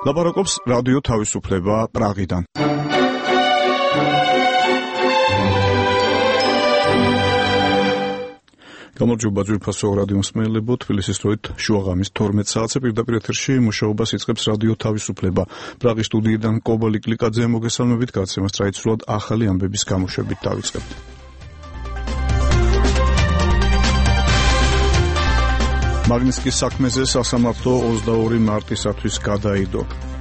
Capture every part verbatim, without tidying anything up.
ლაპარაკობს რადიო თავისუფლება პრაღიდან. გამარჯობა ძვირფასო რადიო მსმენელებო, თბილისის დროით შუაღამის თორმეტ საათზე პირდაპირ ეთერში მუშაობას იწყებს რადიო თავისუფლება. პრაღის სტუდიიდან კობალი კლიკაძე მოგესალმებით, გადაცემას ტრადიციულად ახალი ამბების გამოშვებით დავიწყებთ. მაგნიტსკის საქმეზე სასამართლო ოცდაორი მარტისათვის გადაიდო.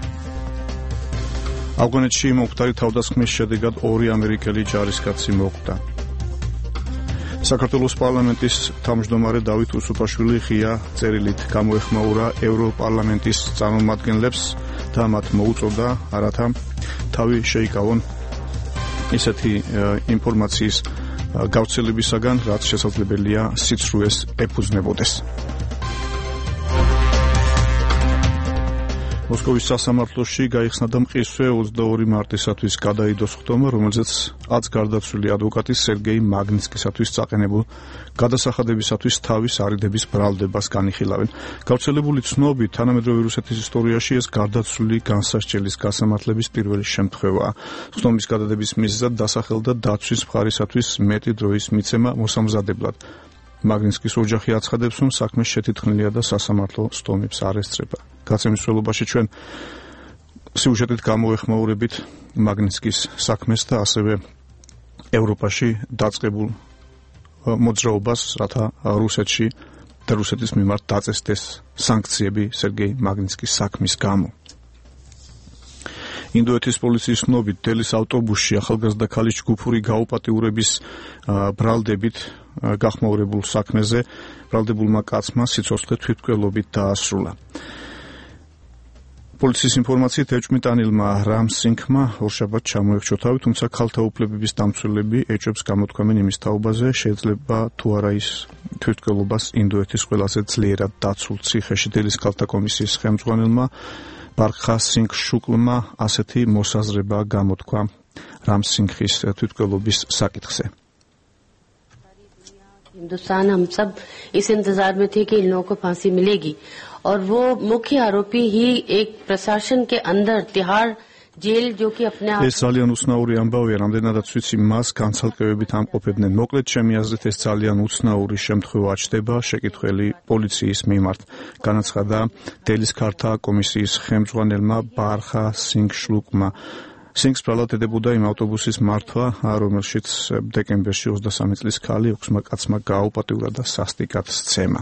ავღანეთში მომხდარი თავდასხმის შედეგად ორი ამერიკელი ჯარისკაცი მოკვდა. საქართველოს პარლამენტის თავმჯდომარე დავით უსუფაშვილი ღია წერილით გამოეხმაურა ევროპარლამენტის წარმომადგენლებს და მათ მოუწოდა არათა თავი შეიკავონ ისეთი ინფორმაციის გავრცელებისაგან, რაც შესაძლებელია სიცრუეს ეფუძნებოდეს. მოსკოვის სასამართლოში გაიხსნა და მყისვე ოცდაორი მარტისათვის გადაიდო სხდომა, რომელზეც ათს გარდაცვლილი ადვოკატის სერგეი მაგნიტსკისათვის წაყენებულ გადასახადებისათვის თავის არიდების ბრალდებას განიხილავენ. გავრცელებული ცნობით, თანამედროვე რუსეთის ისტორიაში ეს გარდაცვლილი განსასჯელის გასამართლების პირველი შემთხვევაა. სხდომის გადადების მიზეზად დასახელდა დაცვის მხარისათვის მეტი დროის მიცემა მოსამზადებლად. მაგნიტსკის ოჯახი აცხადებს, რომ საქმე შეთითხმილია და სასამართლო სხდომებს არ ესწრება. გაცემის მსვლელობაში ჩვენ სიუჟეტით გამოეხმაურებით მაგნიტსკის საქმეს და ასევე ევროპაში დაწყებულ მოძრაობას, რათა რუსეთში და რუსეთის მიმართ დაწესდეს სანქციები სერგეი მაგნიტსკის საქმის გამო. ინდოეთის პოლიციის ცნობით, დელის ავტობუსში ახალგაზრდა ქალის ჯგუფური გაუპატიურების ბრალდებით გახმაურებულ საქმეზე ბრალდებულმა კაცმა სიცოცხლე თვითმკვლელობით დაასრულა. პოლიციის ინფორმაციით ეჭვმიტანილმა რამ სინგმა ორშაბათს ჩამოეხჩო თავი, თუმცა ქალთა უფლებების დამცველები ეჭვებს გამოთქვამენ იმის თაობაზე, შეიძლება თუ არა ის თვითმკვლელობას ინდოეთის ყველაზე ძლიერად დაცულ ციხეში. დელის ქალთა კომისიის ხელმძღვანელმა ბარხა სინგ შუკლმა ასეთი მოსაზრება გამოთქვა რამ სინგის თვითმკვლელობის საკითხზე. हिंदुस्तान हम सब इस इंतजार में थे कि इन लोगों को फांसी मिलेगी और वो मुख्य आरोपी ही एक प्रशासन के अंदर तिहाड़ जेल जो कि अपने आप ეს ძალიან უცნაური ამბავია, რამდენადაც ვიცი, მას განცალკევებით ამყოფებდნენ. მოკლედ, ჩემი აზრით, ეს ძალიან უცნაური შემთხვევა ჩდება შეკითხველი პოლიციის მიმართ, განაცხადა დელის ქალთა კომისიის ხელმძღვანელმა ბარხა სინგ შუკლმა. სინგს ბრალად ედებოდა იმ ავტობუსის მართვა, რომელშიც დეკემბერში ოცდასამი წლის ქალი ექვსმა კაცმა გააუპატიურა და სასტიკად სცემა.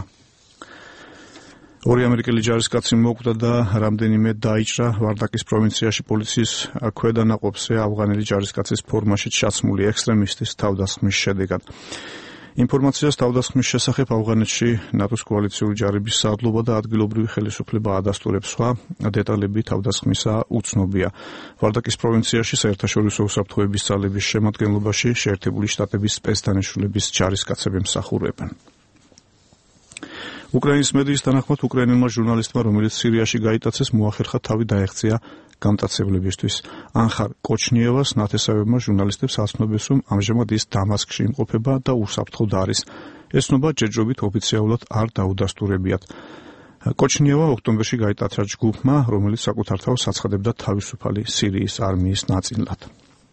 ორი ამერიკელი ჯარისკაცი მოკვდა და რამდენიმე დაიჭრა ვარდაკის პროვინციაში პოლიციის ქვედანაყოფზე ავღანელი ჯარისკაცის ფორმაში ჩაცმული ექსტრემისტის თავდასხმის შედეგად. ინფორმაციას თავდასხმის შესახებ ავღანეთში ნატოს კოალიციური ჯარების საადლობა და ადგილობრივი ხელისუფლება ადასტურებს. სხვა დეტალები თავდასხმისა უცნობია. ვარდაკის პროვინციაში საერთაშორისო უსაფრთხოების ძალების შემადგენლობაში შეერთებული შტატების სპეცდანიშნულების ჯარისკაცები მსახურობენ. უკრაინის მედიის თანახმად, უკრაინელმა ჟურნალისტმა, რომელიც სირიაში გაიტაცეს, მოახერხა თავი დაეღწია გამტაცებლებისთვის. ანხარ კოჩნიევას ნათესავებმა ჟურნალისტებს აცნობეს, რომ ამჟამად ის დამასკში იმყოფება და უსაფრთხოდ არის. ეს ცნობა ჯერჯერობით ოფიციალურად არ დაუდასტურებიათ. კოჩნიევა ოქტომბერში გაიტაცა ჯგუფმა, რომელიც საკუთარ თავს აცხადებდა თავისუფალი სირიის არმიის ნაწილად.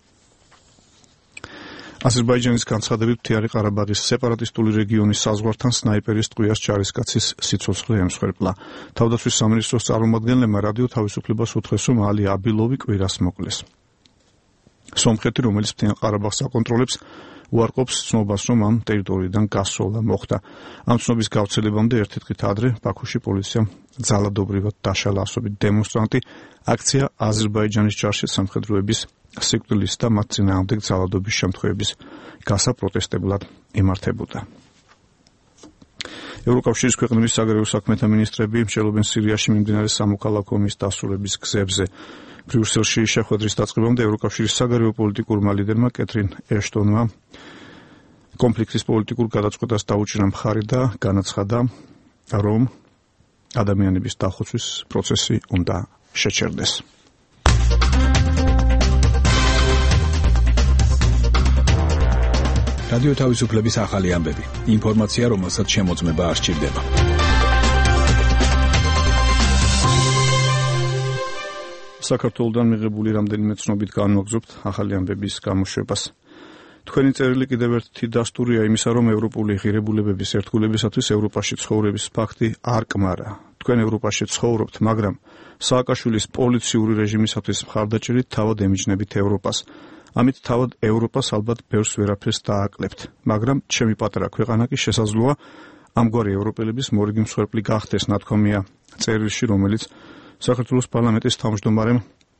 აზერბაიჯანის განცხადებით, მთიანი ყარაბაღის სეპარატისტული რეგიონის საზღვართან სნაიპერის ტყვიას ჯარისკაცის სიცოცხლე ემსხვერპლა. თავდაცვის სამინისტროს წარმომადგენლებმა რადიო თავისუფლებას უთხრეს, რომ ალი აბილოვი კვირას მოკლეს. სომხეთი, რომელიც მთიან ყარაბაღს აკონტროლებს, უარყოფს ცნობას, რომ ამ ტერიტორიიდან გასვლა მოხდა. ამ ცნობის გავრცელებამდე ერთი დღით ადრე ბაქოში პოლიციამ ძალადობრივად დაშალა ასობით დემონსტრანტი აქცია აზერბაიჯანის ჯარში სამხედროების სიკვდილის და მათ წინააღმდეგ ძალადობის შემთხვევების გასაპროტესტებლად იმართებოდა. ევროკავშირის ქვეყნების საგარეო საქმეთა მინისტრები მსჯელობენ სირიაში მიმდინარე სამოქალაქო ომის დასრულების გზებზე. ბრიუსელში შეხვედრის დაწყებამდე ევროკავშირის საგარეო პოლიტიკურმა ლიდერმა კეთრინ ეშტონმა კონფლიქტის პოლიტიკურ გადაწყვეტას დაუჭირა მხარი და განაცხადა, რომ ადამიანების დახოცვის პროცესი უნდა შეჩერდეს. რადიო თავისუფლების ახალი ამბები. ინფორმაცია, რომელსაც შემოწმება არ სჭირდება. საქართველოდან მიღებული რამდენიმე ცნობით განმოგზობთ ახალი ამბების გამოშვებას. თქვენი წერილი კიდევ ერთი დასტურია იმისა, რომ ევროპული ღირებულებების ერთგულებისათვის ევროპაში ცხოვრების ფაქტი არ კმარა. თქვენ ევროპაში ცხოვრობთ, მაგრამ სააკაშვილის პოლიციური რეჟიმისათვის მხარდაჭერით თავად ემიჯნებით ევროპას. ამით თავად ევროპას ალბათ ბევრს ვერაფერს დააკლებთ, მაგრამ ჩემი პატარა ქვეყანა კი შესაძლოა ამგვარი ევროპელების მორიგი მსხვერპლი გახდეს, ნათქვამია წერილში, რომელიც საქართველოს პარლამენტის თავმჯდომარემ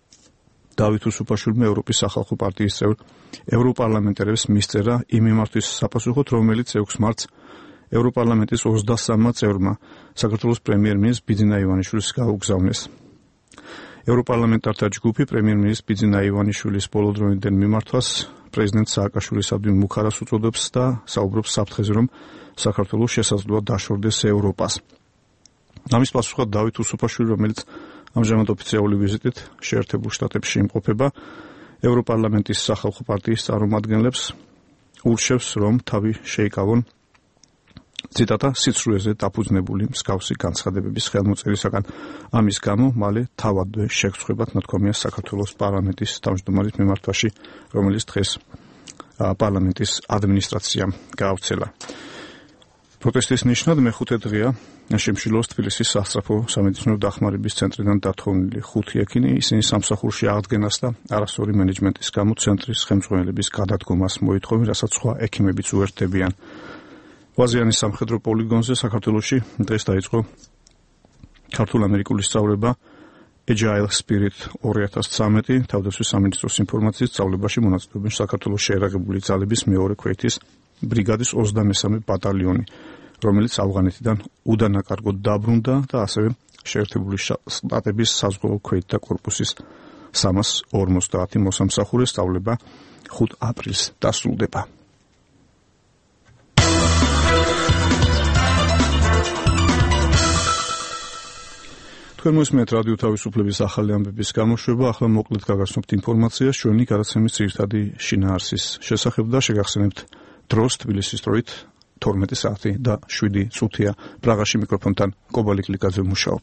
დავით უსუფაშვილმა ევროპის სახალხო პარტიის წევრ ევროპარლამენტარებს მისწერა იმ მიმართვის საპასუხოდ, რომელიც ექვსი მარტს ევროპარლამენტის ოცდასამმა წევრმა საქართველოს პრემიერ-მინისტრ ბიძინა ივანიშვილს გაუგზავნეს. ევროპარლამენტართა ჯგუფი პრემიერ-მინისტრ ბიძინა ივანიშვილის ბოლოდროინდელ მიმართვას პრეზიდენტ სააკაშვილისადმი მუხარას უწოდებს და საუბრობს საფრთხეზე, რომ საქართველოს შესაძლოა დაშორდეს ევროპას. ამის პასუხად დავით უსუფაშვილი, რომელიც ამჟამად ოფიციალური ვიზიტით შეერთებულ შტატებში იმყოფება, ევროპარლამენტის სახალხო პარტიის წარმომადგენლებს ურჩევს, რომ თავი შეიკავონ ციტატა სიცრუეზე დაფუძნებული მსგავსი განცხადებების ხელმოწერისაგან. ამის გამო მალე თავადვე შეგწყვეტათ, ნათქვამია საქართველოს პარლამენტის თავმჯდომარის მიმართვაში, რომელიც დღეს პარლამენტის ადმინისტრაციამ გაავრცელა. პროტესტის ნიშნად მეხუთე დღეა შემშილოს თბილისის სასწრაფო სამედიცინო დახმარების ცენტრიდან დათხოვნილი ხუთი ექიმი, ისინი სამსახურში აღდგენას და არასწორი მენეჯმენტის გამო ცენტრის ხელმძღვანელების გადადგომას მოითხოვენ, რასაც სხვა ექიმებიც უერთდებიან. ვაზიანის სამხედრო პოლიგონზე საქართველოში დღეს დაიწყო ქართულ-ამერიკული სწავლება Agile Spirit ორი ათას ცხრამეტი თავდაცვის სამინისტროს ინფორმაციის სწავლებაში მონაწილეობენ საქართველოს შეერაღებული ძალების მეორე ქვეითის ბრიგადის ოცდამესამე ბატალიონი, რომელიც ავღანეთიდან უდანაკარგოდ დაბრუნდა და ასევე შეერთებული შტატების საზღვაო ქვეითთა კორპუსის სამას ორმოცდაათი მოსამსახურე სწავლება ხუთ აპრილს დასრულდება. თქვენ მოსმენთ რადიო თავისუფლების ახალი ამბების გამოშვება. ახლა მოკლედ გაგაცნობთ ინფორმაციას ჩვენი გადაცემის ძირითადი შინაარსის შესახებ და შეგახსენებთ დროს თბილისის დროით თორმეტი საათი და შვიდი წუთია. პრაღაში მიკროფონთან კობალი კლიკაძე მუშაობ.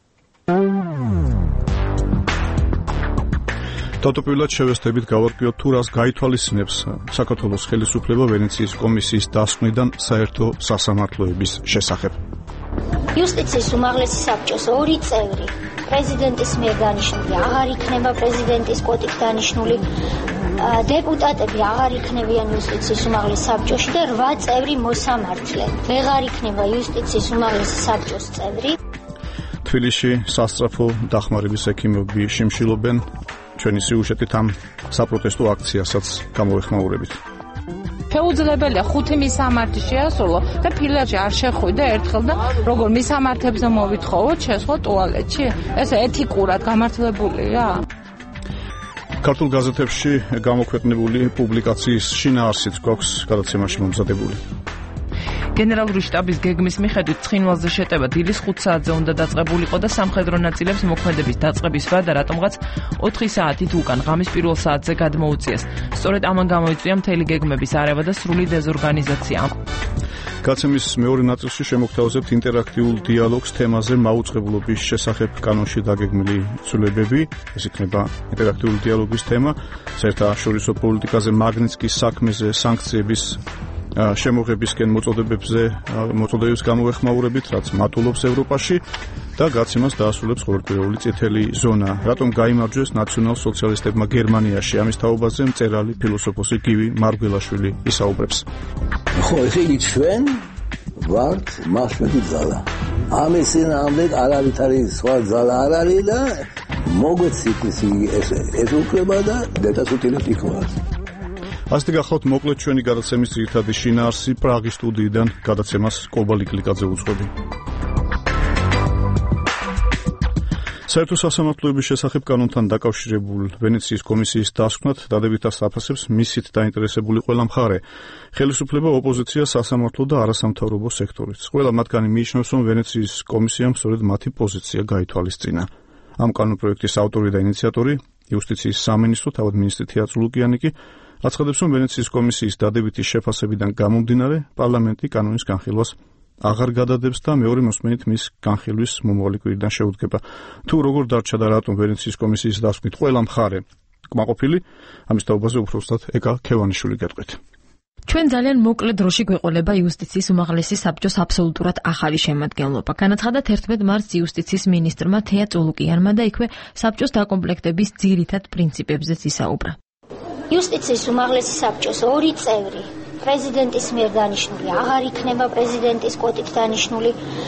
თავდაპირველად შევესწრებით გავარკვიოთ თუ რას გაითვალისწინებს საქართველოს ხელისუფლება ვენეციის კომისიის დასკვნიდან საერთო სასამართლოების შესახებ. იუსტიციის უმაღლესი საბჭოს ორი წევრი პრეზიდენტის მიერ დანიშნული აღარ იქნება პრეზიდენტის კვოტით დანიშნული, დეპუტატები აღარ იქნებიან იუსტიციის უმაღლეს საბჭოში და რვა წევრი მოსამართლე ვეღარ იქნება იუსტიციის უმაღლესი საბჭოს წევრი. თბილისში სასწრაფო დახმარების ექიმები შიმშილობენ. ჩვენი სიუჟეტით ამ საპროტესტო აქციასაც გამოვეხმაურებით. შეუძლებელია ხუთი მისამართი შეასრულო და ფილერში არ შეხვიდე ერთხელ და როგორ მისამართებზე მოვითხოვოთ შესხო ტუალეტში? ეს ეთიკურად გამართლებულია? ქართულ გაზეთებში გამოქვეყნებული პუბლიკაციის შინაარსიც გვაქვს გადაცემაში მომზადებული. გენერალური შტაბის გეგმის მიხედვით ცხინვალზე შეტევა დილის ხუთ საათზე უნდა დაწყებულიყო და სამხედრო ნაწილებს მოქმედების დაწყების ვადა რატომღაც ოთხი საათით უკან ღამის პირველ საათზე გადმოუწიეს. სწორედ ამან გამოიწვია მთელი გეგმების არევა და სრული დეზორგანიზაცია. გაცემის მეორე ნაწილში შემოგთავაზებთ ინტერაქტიულ დიალოგს თემაზე მაუწყებლობის შესახებ კანონში დაგეგმილი ცვლილებები. ეს იქნება ინტერაქტიული დიალოგის თემა. საერთაშორისო პოლიტიკაზე, მაგნიტსკის საქმეზე, სანქციების შემოღებისკენ მოწოდებებზე მოწოდებებს გამოვეხმაურებით, რაც მატულობს ევროპაში და გაცემას დაასრულებს ყოველკვირეული წითელი ზონა. რატომ გაიმარჯვეს ნაციონალ-სოციალისტებმა გერმანიაში? ამის თაობაზე მწერალი ფილოსოფოსი გივი მარგველაშვილი ისაუბრებს. ხო, ესე ჩვენ ვართ მასშტაბი ძალა. ამის წინააღმდეგ არავითარი სხვა ძალა არ არის და მოგვეცით ეს ეს უკრება და დეტასუტილებს იქნას. ასეთი გახლავთ მოკლედ ჩვენი გადაცემის ძირითადი შინაარსი. პრაღის სტუდიიდან გადაცემას კობალი კლიკაძე უძღვები. საერთო სასამართლოების შესახებ კანონთან დაკავშირებულ ვენეციის კომისიის დასკვნად დადებითად საფასებს მისით დაინტერესებული ყველა მხარე. ხელისუფლება, ოპოზიცია, სასამართლო და არასამთავრობო სექტორიც. ყველა მათგანი მიიჩნევს, რომ ვენეციის კომისიამ სწორედ მათი პოზიცია გაითვალისწინა. ამ კანონპროექტის ავტორი და ინიციატორი, იუსტიციის სამინისტრო, თავად მინისტრი თეატრო ლუკიანი კი აცხადებს, რომ ვენეციის კომისიის დადებითი შეფასებიდან გამომდინარე, პარლამენტი კანონის განხილვას აღარ გადადებს და მეორე მოსმენით მის განხილვის მომავალი კვირიდან შეუდგება. თუ როგორ დარჩა და რატომ ვენეციის კომისიის დასკვნით ყველა მხარე კმაყოფილი, ამის თაობაზე უფრო უბრალოდ ეკა ქევანიშვილი გეტყვით. ჩვენ ძალიან მოკლე დროში გვეყოლება იუსტიციის უმაღლესი საბჭოს აბსოლუტურად ახალი შემადგენლობა. განაცხადა თერთმეტ მარტს იუსტიციის მინისტრმა თეა წულუკიანმა და იქვე საბჭოს დაკომპლექტების ძირითად პრინციპებზეც ისაუბრა. იუსტიციის უმაღლესი საბჭოს ორი წევრი პრეზიდენტის მიერ დანიშნული აღარ იქნება პრეზიდენტის კვოტით დანიშნული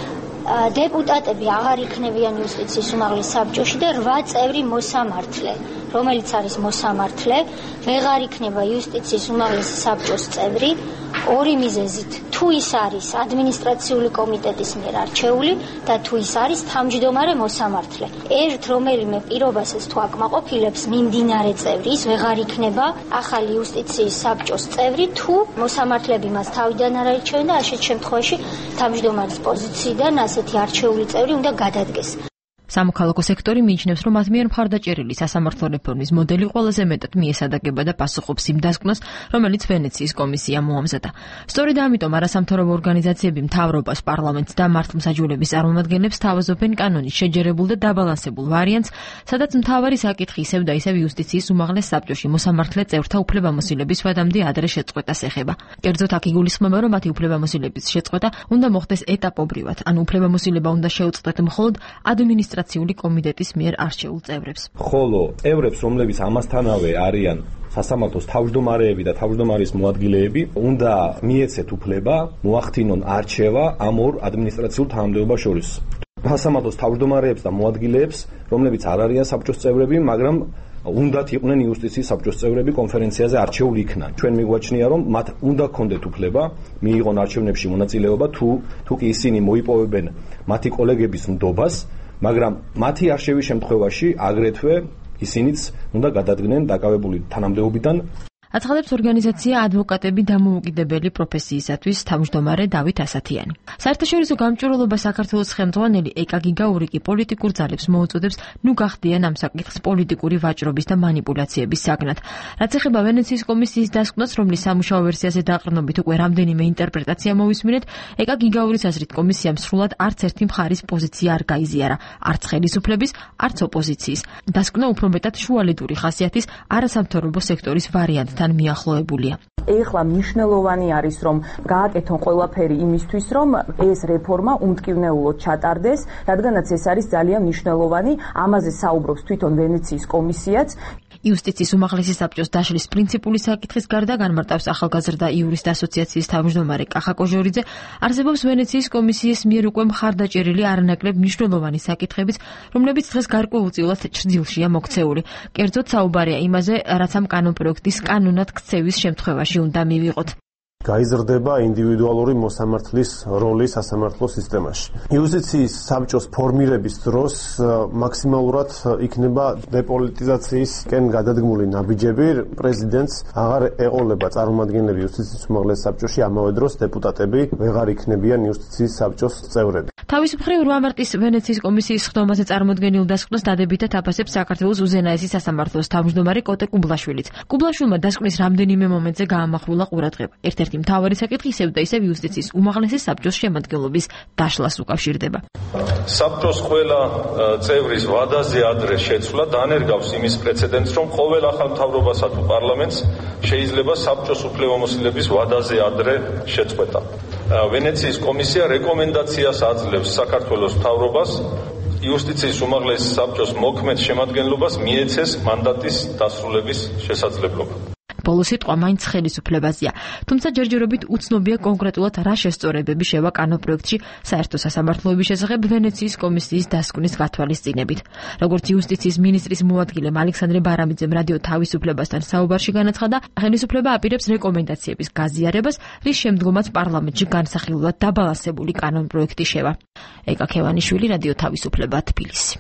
დეპუტატები აღარ იქნებიან იუსტიციის უმაღლეს საბჭოში და რვა წევრი მოსამართლე, რომელიც არის მოსამართლე, ვეღარ იქნება იუსტიციის უმაღლესი საბჭოს წევრი ორი მიზეზით. თუ ის არის ადმინისტრაციული კომიტეტის მიერ არჩეული და თუ ის არის თავმჯდომარე მოსამართლე. ერთ რომელიმე პირობასაც თუ აკმაყოფილებს მიმდინარე წევრი, ის ვეღარ იქნება ახალი იუსტიციის საბჭოს წევრი, თუ მოსამართლეები მას თავიდან არ არჩევენ და ასეთ შემთხვევაში თავმჯდომარის პოზიციიდან ასეთი არჩეული წევრი უნდა გადადგეს. სამოქალაქო სექტორი მიიჩნევს, რომ მათ მიერ მხარდაჭერილი სასამართლო რეფორმის მოდელი ყველაზე მეტად მიესადაგება და პასუხობს იმ დასკვნას, რომელიც ვენეციის კომისიამ მოამზადა. სწორედ ამიტომ არასამთავრობო ორგანიზაციები მთავრობას, პარლამენტს და მართლმსაჯულების წარმომადგენლებს თავაზობენ კანონის შეჯერებულ და დაბალანსებულ ვარიანტს, სადაც მთავარი საკითხი ისევ და ისევ იუსტიციის უმაღლეს საბჭოში მოსამართლე წევრთა უფლებამოსილების ვადამდე ადრე შეწყვეტას ეხება. კერძოდ აქ იგულისხმება, რომ მათი უფლებამოსილების შეწყვეტა უნდა მოხდეს ეტაპობრივად, ანუ უფლებამოსილება უნდა შეუწყდეთ მხოლოდ ადმინისტრაციული კომიტეტის მიერ არჩეულ წევრებს. ხოლო წევრებს, რომლებიც ამასთანავე არიან სასამართლოს თავმჯდომარეები და თავმჯდომარის მოადგილეები, უნდა მიეცეთ უფლება მოახდინონ არჩევა ამ ორ ადმინისტრაციულ თანამდებობას შორის. სასამართლოს თავმჯდომარეებს და მოადგილეებს, რომლებიც არ არიან საბჭოს წევრები, მაგრამ უნდათ იყვნენ იუსტიციის საბჭოს წევრები კონფერენციაზე არჩეული იქნან. ჩვენ მიგვაჩნია, რომ მათ უნდა ქონდეთ უფლება მიიღონ არჩევნებში მონაწილეობა, თუ თუ კი ისინი მოიპოვებენ მათი კოლეგების ნდობას, მაგრამ მათი არჩევის შემთხვევაში აგრეთვე ისინიც უნდა გადადგნენ დაკავებული თანამდებობიდან. აცხადებს ორგანიზაცია ადვოკატები დამოუკიდებელი პროფესიისათვის თავმჯდომარე დავით ასათიანი. საერთაშორისო გამჭვირვალობა საქართველოს ხელმძღვანელი ეკა გიგაური კი პოლიტიკურ ძალებს მოუწოდებს ნუ გახდიან ამ საკითხს პოლიტიკური ვაჭრობის და манипуляციების საგნად. რაც ეხება ვენეციის კომისიის დასკვნას, რომლის სამუშაო ვერსიაზე დაყრდნობით უკვე რამდენიმე ინტერპრეტაცია მოვისმინეთ, ეკა გიგაურის აზრით კომისიამ სრულად არც ერთი მხარის პოზიცია არ გაიზიარა, არც ხელისუფლების, არც ოპოზიციის. დასკვნა უფრო მეტად შუალედური ხასიათის არასამთავრობო სექტორის ვარიანტთან მიახლოებულია. ეხლა მნიშვნელოვანი არის, რომ გააკეთონ ყველაფერი იმისთვის, რომ ეს რეფორმა უმტკივნეულოდ ჩატარდეს, რადგანაც ეს არის ძალიან მნიშვნელოვანი. ამაზე საუბრობს თვითონ ვენეციის კომისიაც. იუსტიციის უმაღლესი საბჭოს დაშლის პრინციპული საკითხის გარდა განმარტავს ახალგაზრდა იურისტ ასოციაციის თავმჯდომარე კახა კოჟორიძე, არსებობს ვენეციის კომისიის მიერ უკვე მხარდაჭერილი არანაკლებ მნიშვნელოვანი საკითხებიც, რომლებიც დღეს გარკვეულწილად ჭრდილშია მოქცეული. კერძოდ საუბარია იმაზე, რაც ამ კანონპროექტის კანონად ქცევის შემთხვევაში უნდა მივიღოთ. გაიზრდება ინდივიდუალური მოსამართლის როლი სასამართლო სისტემაში. იუსტიციის საბჭოს ფორმირების დროს მაქსიმალურად იქნება დეპოლიტიზაციისკენ გადადგმული ნაბიჯები. პრეზიდენტს აღარ ეყოლება წარმომადგენლები იუსტიციის უმაღლეს საბჭოში, ამავე დროს დეპუტატები ვეღარ იქნებიან იუსტიციის საბჭოს წევრები. თავის მხრივ რვა მარტის ვენეციის კომისიის ხდომაზე წარმოდგენილ დასკვნას დადებითად აფასებს საქართველოს უზენაესი სასამართლოს თავმჯდომარე კოტე კუბლაშვილიც. კუბლაშვილმა დასკვნის რამდენიმე მომენტზე გაამახვილა ყურადღება. ერთ-ერთი მთავარი საკითხი ისევ და ისევ იუსტიციის უმაღლესი საბჭოს შემადგენლობის დაშლას უკავშირდება. საბჭოს ყველა წევრის ვადაზე ადრე შეცვლა დანერგავს იმის პრეცედენტს, რომ ყოველ ახალ მთავრობასა თუ პარლამენტს შეიძლება საბჭოს უფლებამოსილების ვადაზე ადრე შეწყვეტა. ვენეციის კომისია რეკომენდაციას აძლევს საქართველოს მთავრობას იუსტიციის უმაღლესი საბჭოს მოქმედ შემადგენლობას მიეცეს მანდატის დასრულების შესაძლებლობა. ბოლო სიტყვა მაინც ხელისუფლებაზეა. თუმცა ჯერჯერობით უცნობია კონკრეტულად რა შესწორებები შევა კანონპროექტში საერთო სასამართლოების შესახებ ვენეციის კომისიის დასკვნის გათვალისწინებით. როგორც იუსტიციის მინისტრის მოადგილემ ალექსანდრე ბარამიძემ რადიო თავისუფლებასთან საუბარში განაცხადა, ხელისუფლება აპირებს რეკომენდაციების გაზიარებას, რის შემდგომაც პარლამენტში განსახილველად დაბალანსებული კანონპროექტი შევა. ეკა ქევანიშვილი, რადიო თავისუფლება, თბილისი.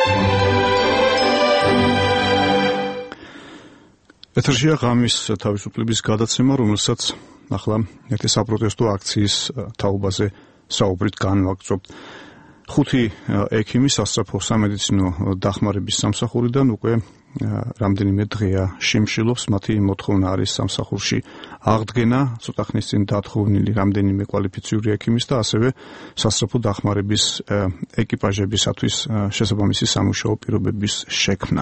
ეთერშია ღამის თავისუფლების გადაცემა, რომელსაც ახლა ერთი საპროტესტო აქციის თაობაზე საუბრით განვაგრძობთ. ხუთი ექიმი სასწრაფო სამედიცინო დახმარების სამსახურიდან უკვე რამდენიმე დღეა შიმშილობს. მათი მოთხოვნა არის სამსახურში აღდგენა, ცოტა ხნის წინ დათხოვნილი რამდენიმე კვალიფიციური ექიმის და ასევე სასწრაფო დახმარების ეკიპაჟებისათვის შესაბამისი სამუშაო პირობების შექმნა.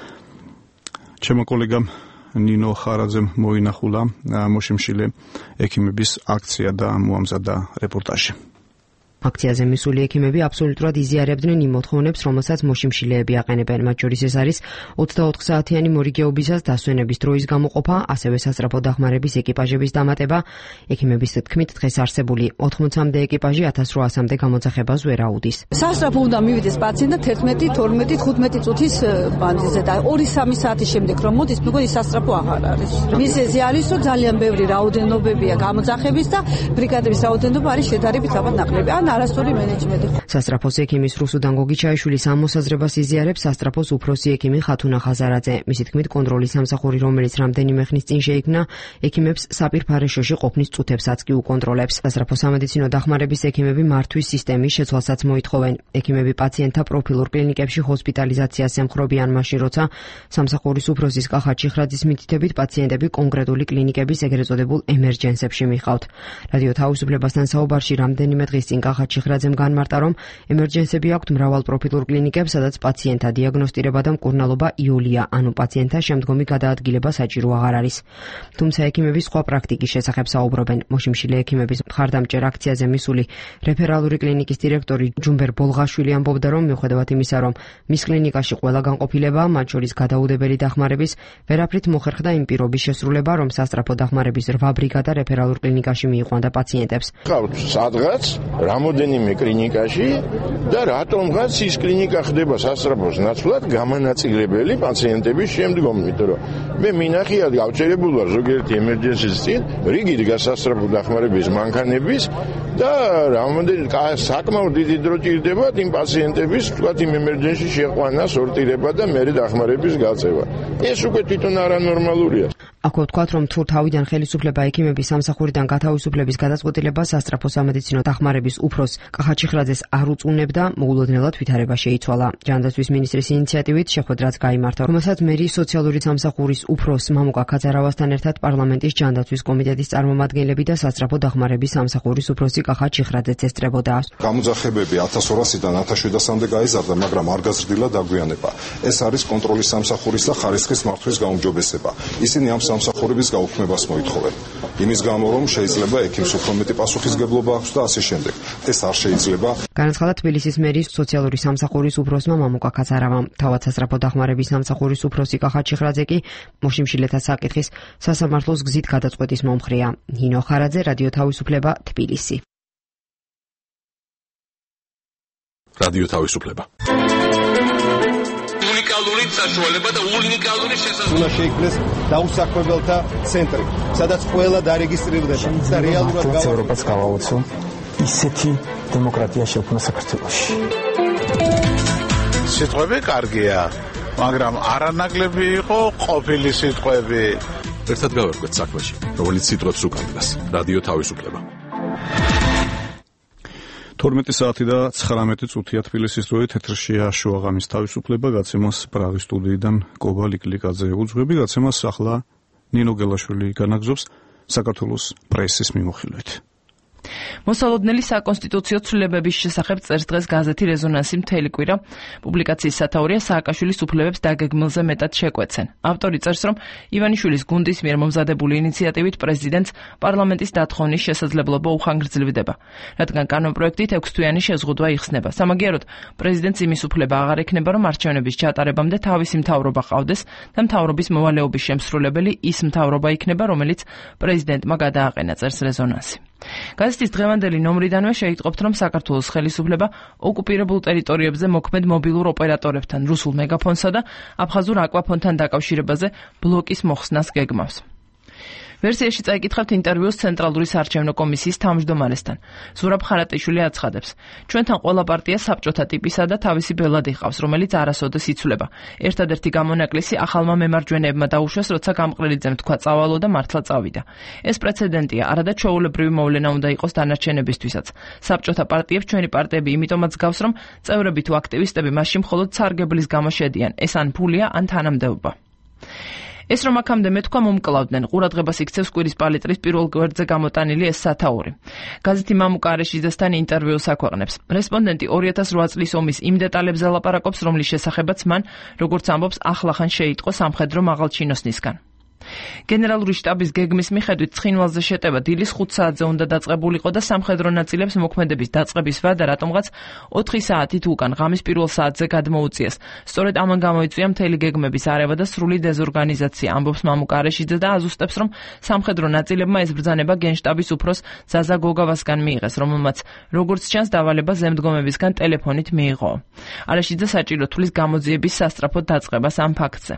ჩემო კოლეგამ ნინო ხარაძემ მოინახულა მოშიმშილე ექიმების აქცია და მოამზადა რეპორტაჟი. აქციაზე მისული ექიმები აბსოლუტურად იზიარებდნენ იმ მოთხოვნებს, რომელსაც მოშიმშილეები აყენებენ. მათ შორის ეს არის ოცდაოთხ საათიანი მორიგეობისას დასვენების დროის გამოყოფა, ასევე სასწრაფო დახმარების ეკიპაჟების დამატება. ექიმების თქმით, დღეს არსებული ოთხმოცამდე ეკიპაჟი ათას რვაასამდე გამოძახებას ვერ აუდის. სასწრაფო უნდა მივიდეს პაციენტი თერთმეტი, თორმეტი, თხუთმეტი წუთის მანძილზე და ორი სამი საათის შემდეგ რომ მოდის, მეგონი ის სასწრაფო აღარ არის. მიზეზი არის, რომ ძალიან ბევრი რაოდენობებია გამოძახების და ბრიგადების რაოდენობა არის შედარებით ალბათ ნაკლები. არასწორი მენეჯმენტი. სასწრაფოს ექიმის რუსუდან გოგიჩაიშვილის ამ მოსაზრებას იზიარებს სასწრაფოს უფროსი ექიმი ხათუნა ხაზარაძე. მისი თქმით, კონტროლის სამსახური, რომელიც რამდენიმე ხნის წინ შეიქმნა, ექიმებს საპირფარეშოში ყოფნის წუთებსაც კი უკონტროლებს. სასწრაფო სამედიცინო დახმარების ექიმები მართვის სისტემის შეცვალსაც მოითხოვენ. ექიმები პაციენტთა პროფილურ კლინიკებში ჰოსპიტალიზაციას ემხრობიან მაშინ, როცა სამსახურის უფროსის კახა ჩიხრაძის მითითებით პაციენტები კონკრეტული კლინიკების ეგრეთ წოდებულ ემერჯენსებში მიყავთ. რადიო თავისუფლებასთან საუბარში რამდენიმე დღის წინ კახა ჩიხრაძემ განმარტა, რომ ემერჯენსები აქვთ მრავალ პროფილურ კლინიკებს, სადაც პაციენტთა დიაგნოსტირება და მკურნალობა იოლია, ანუ პაციენტთა შემდგომი გადაადგილება საჭირო აღარ არის. თუმცა ექიმები სხვა პრაქტიკის შესახებ საუბრობენ. მოშიმშილე ექიმების მხარდამჭერ აქციაზე მისული რეფერალური კლინიკის დირექტორი ჯუმბერ ბოლღაშვილი ამბობდა, რომ მიუხედავად იმისა, რომ მის კლინიკაში ყველა განყოფილება, მათ შორის გადაუდებელი დახმარების, ვერაფრით მოხერხდა იმ პირობის შესრულება, რომ სასწრაფო დახმარების რვა ბრიგადა რეფერალურ კლინიკაში მიიყვანდა პაციენტებს. ყავთ სადღაც რამოდენიმე კლინიკაში და რატომღაც ის კლინიკა ხდება სასწრაფოს ნაცვლად გამანაწილებელი პაციენტების შემდგომ, იმიტომ რომ მე მინახია გავჭერებულ ვარ ზოგიერთი ემერჯენსის წინ რიგით გასასწრაფო დახმარების მანქანების და რამოდენიმე საკმაოდ დიდი დრო ჭირდება იმ პაციენტების თქვათ იმ ემერჯენსში შეყვანა, სორტირება და მერე დახმარების გაწევა. ეს უკვე თვითონ არანორმალურია. აქვე ვთქვათ, რომ თუ თავიდან ხელისუფლება ექიმების სამსახურიდან გათავისუფლების გადაწყვეტილება სასწრაფო სამედიცინო დახმარების უფროს კახა ჩიხრაძეს არ უწუნებდა, მოულოდნელად ვითარება შეიცვალა. ჯანდაცვის მინისტრის ინიციატივით შეხვედრაც გაიმართა, რომელსაც მერიის სოციალური სამსახურის უფროს მამუკა ქაძარავასთან ერთად პარლამენტის ჯანდაცვის კომიტეტის წარმომადგენლები და სასწრაფო დახმარების სამსახურის უფროსი კახა ჩიხრაძეც ესწრებოდა. გამოძახებები ათას ორასიდან ათას შვიდასამდე გაიზარდა, მაგრამ არ გაზრდილა დაგვიანება. ეს არის კონტროლის სამსახურის და ხარისხის მართვის გაუმჯობესება. ისინი ამ სამსახურების გაუქმებას მოითხოვენ. იმის გამო, რომ შეიძლება ექიმს უფრო მეტი პასუხისგებლობა აქვს და ასე შემდეგ. ეს არ შეიძლება. განაცხადა თბილისის მერიის სოციალური სამსახურის უფროსმა მამუკა ქაძარავამ. თავად სასწრაფო დახმარების სამსახურის უფროსი კახა ჩიხრაძე კი მოშიმშილეთა საკითხის სასამართლოს გზით გადაწყვეტის მომხრეა. ნინო ხარაძე, რადიო თავისუფლება, თბილისი. რადიო თავისუფლება. უნიკალური საშუალება და უნიკალური შესაძლებლობა. უნდა შეიქმნეს დაუსაქმებელთა ცენტრი, სადაც ყველა დარეგისტრირდება და რეალურად ევროპას გავაოცო ისეთი დემოკრატია შექმნა საქართველოში. სიტყვები კარგია, მაგრამ არანაკლები იყო ყოფილი სიტყვები. ერთად გავერკვეთ საქმეში, რომელიც სიტყვებს უკავშირდება. რადიო თავისუფლება. თორმეტი საათი და ცხრამეტი წუთია თბილისის დროით ეთერშია შუაღამის თავისუფლება, გაცემას პრაღის სტუდიიდან კობა ლიკლიკაძე უძღვები, გაცემას ახლა ნინო გელაშვილი განაგზობს საქართველოს პრესის მიმოხილვით. მოსალოდნელი საკონსტიტუციო ცვლილებების შესახებ წერს დღეს გაზეთი რეზონანსი მთელი კვირა. პუბლიკაციის სათაურია სააკაშვილის უფლებებს დაგეგმილზე მეტად შეკვეცენ. ავტორი წერს, რომ ივანიშვილის გუნდის მიერ მომზადებული ინიციატივით პრეზიდენტს პარლამენტის დათხოვნის შესაძლებლობა უხანგრძლივდება, რადგან კანონპროექტით ექვსთვიანი შეზღუდვა იხსნება. სამაგიეროდ, პრეზიდენტს იმის უფლება აღარ ექნება, რომ არჩევნების ჩატარებამდე თავისი მთავრობა ყავდეს და მთავრობის მოვალეობის შემსრულებელი ის მთავრობა იქნება, რომელიც პრეზიდენტმა გადააყენა, წერს რეზონანსი. გაზეთის დღევანდელი ნომრიდანვე შეიტყობთ, რომ საქართველოს ხელისუფლება ოკუპირებულ ტერიტორიებზე მოქმედ მობილურ ოპერატორებთან, რუსულ მეგაფონსა და აფხაზურ აკვაფონთან დაკავშირებაზე ბლოკის მოხსნას გეგმავს. ვერსიაში წაიკითხავთ ინტერვიუს ცენტრალური საარჩევნო კომისიის თავმჯდომარესთან. ზურაბ ხარატიშვილი აცხადებს: ჩვენთან ყველა პარტია საბჭოთა ტიპისა და თავისი ბელად იყავს, რომელიც არასოდეს იცვლება. ერთადერთი გამონაკლისი ახალმა მემარჯვენეებმა დაუშვეს, როცა გამყრელიძემ თქვა წავალო და მართლა წავიდა. ეს პრეცედენტია, არადა ჩვეულებრივი მოვლენა უნდა იყოს დანარჩენებისთვისაც. საბჭოთა პარტიებს ჩვენი პარტიები იმიტომაც გავს, რომ წევრები თუ აქტივისტები მასში მხოლოდ სარგებლის გამო შედიან. ეს ან ფულია, ან თანამდებობა. ეს რომ აქამდე მეთქვა მომკლავდნენ, ყურადღებას იქცევს კვირის პალიტრის პირველ გვერდზე გამოტანილი ეს სათაური. გაზეთი მამუკა არეშიძესთან ინტერვიუს აქვეყნებს. რესპონდენტი ორი ათას რვა წლის ომის იმ დეტალებზე ლაპარაკობს, რომლის შესახებაც მან, როგორც ამბობს, ახლახან შეიტყო სამხედრო მაღალჩინოსნისგან. გენერალური შტაბის გეგმის მიხედვით ცხინვალზე შეტევა დილის ხუთ საათზე უნდა დაწყებულიყო და სამხედრო ნაწილებს მოქმედების დაწყების ვადა რატომღაც ოთხი საათით უკან ღამის პირველ საათზე გადმოუწიეს. სწორედ ამან გამოიწვია მთელი გეგმების არევა და სრული დეზორგანიზაცია, ამბობს მამუკა არეშიძე და აზუსტებს, რომ სამხედრო ნაწილებმა ეს ბრძანება გენშტაბის უფროს ზაზა გოგავასგან მიიღეს, რომელმაც როგორც ჩანს დავალება ზემდგომებისგან ტელეფონით მიიღო. არეშიძე საჭირო თვლის გამოძიების სასწრაფო დაწყებას ამ ფაქტზე.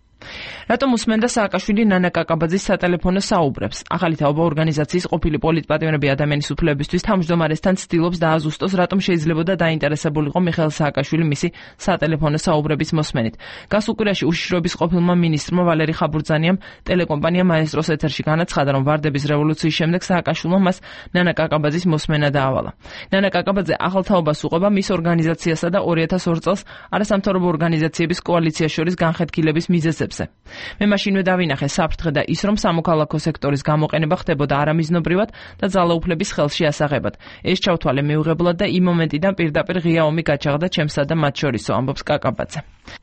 რატომ უსმენდა სააკაშვილი ნანა კაკაბაძის სატელეფონო საუბრებს? ახალი თაობა ორგანიზაციის ყოფილი პოლიტპატიმრები ადამიანის უფლებისთვის თავმჯდომარესთან ცდილობს დააზუსტოს, რატომ შეიძლებოდა დაინტერესებულიყო მიხეილ სააკაშვილი მისი სატელეფონო საუბრების მოსმენით. გასულ კვირაში უშიშროების ყოფილმა მინისტრმა ვალერი ხაბურძანიამ ტელეკომპანია მაესტროს ეთერში განაცხადა, რომ ვარდების რევოლუციის შემდეგ სააკაშვილმა მას ნანა კაკაბაძის მოსმენა დაავალა. ნანა კაკაბაძე ახალ თაობას უყვება მის ორგანიზაციასა და ორი ათას ორ წელს არასამთავრობო ორგანიზაციების კოალიციას შორის განხეთქილების მიზეზებზე. მე მაშინვე დავინახე საფრთხე და ის, რომ სამოქალაქო სექტორის გამოყენება ხდებოდა არამიზნობრივად და ძალაუფლების ხელში ასაღებად. ეს ჩავთვალე მიუღებლად და იმ მომენტიდან პირდაპირ ღია ომი გაჩაღდა ჩემსა და მათ შორისო, ამბობს კაკაბაძე.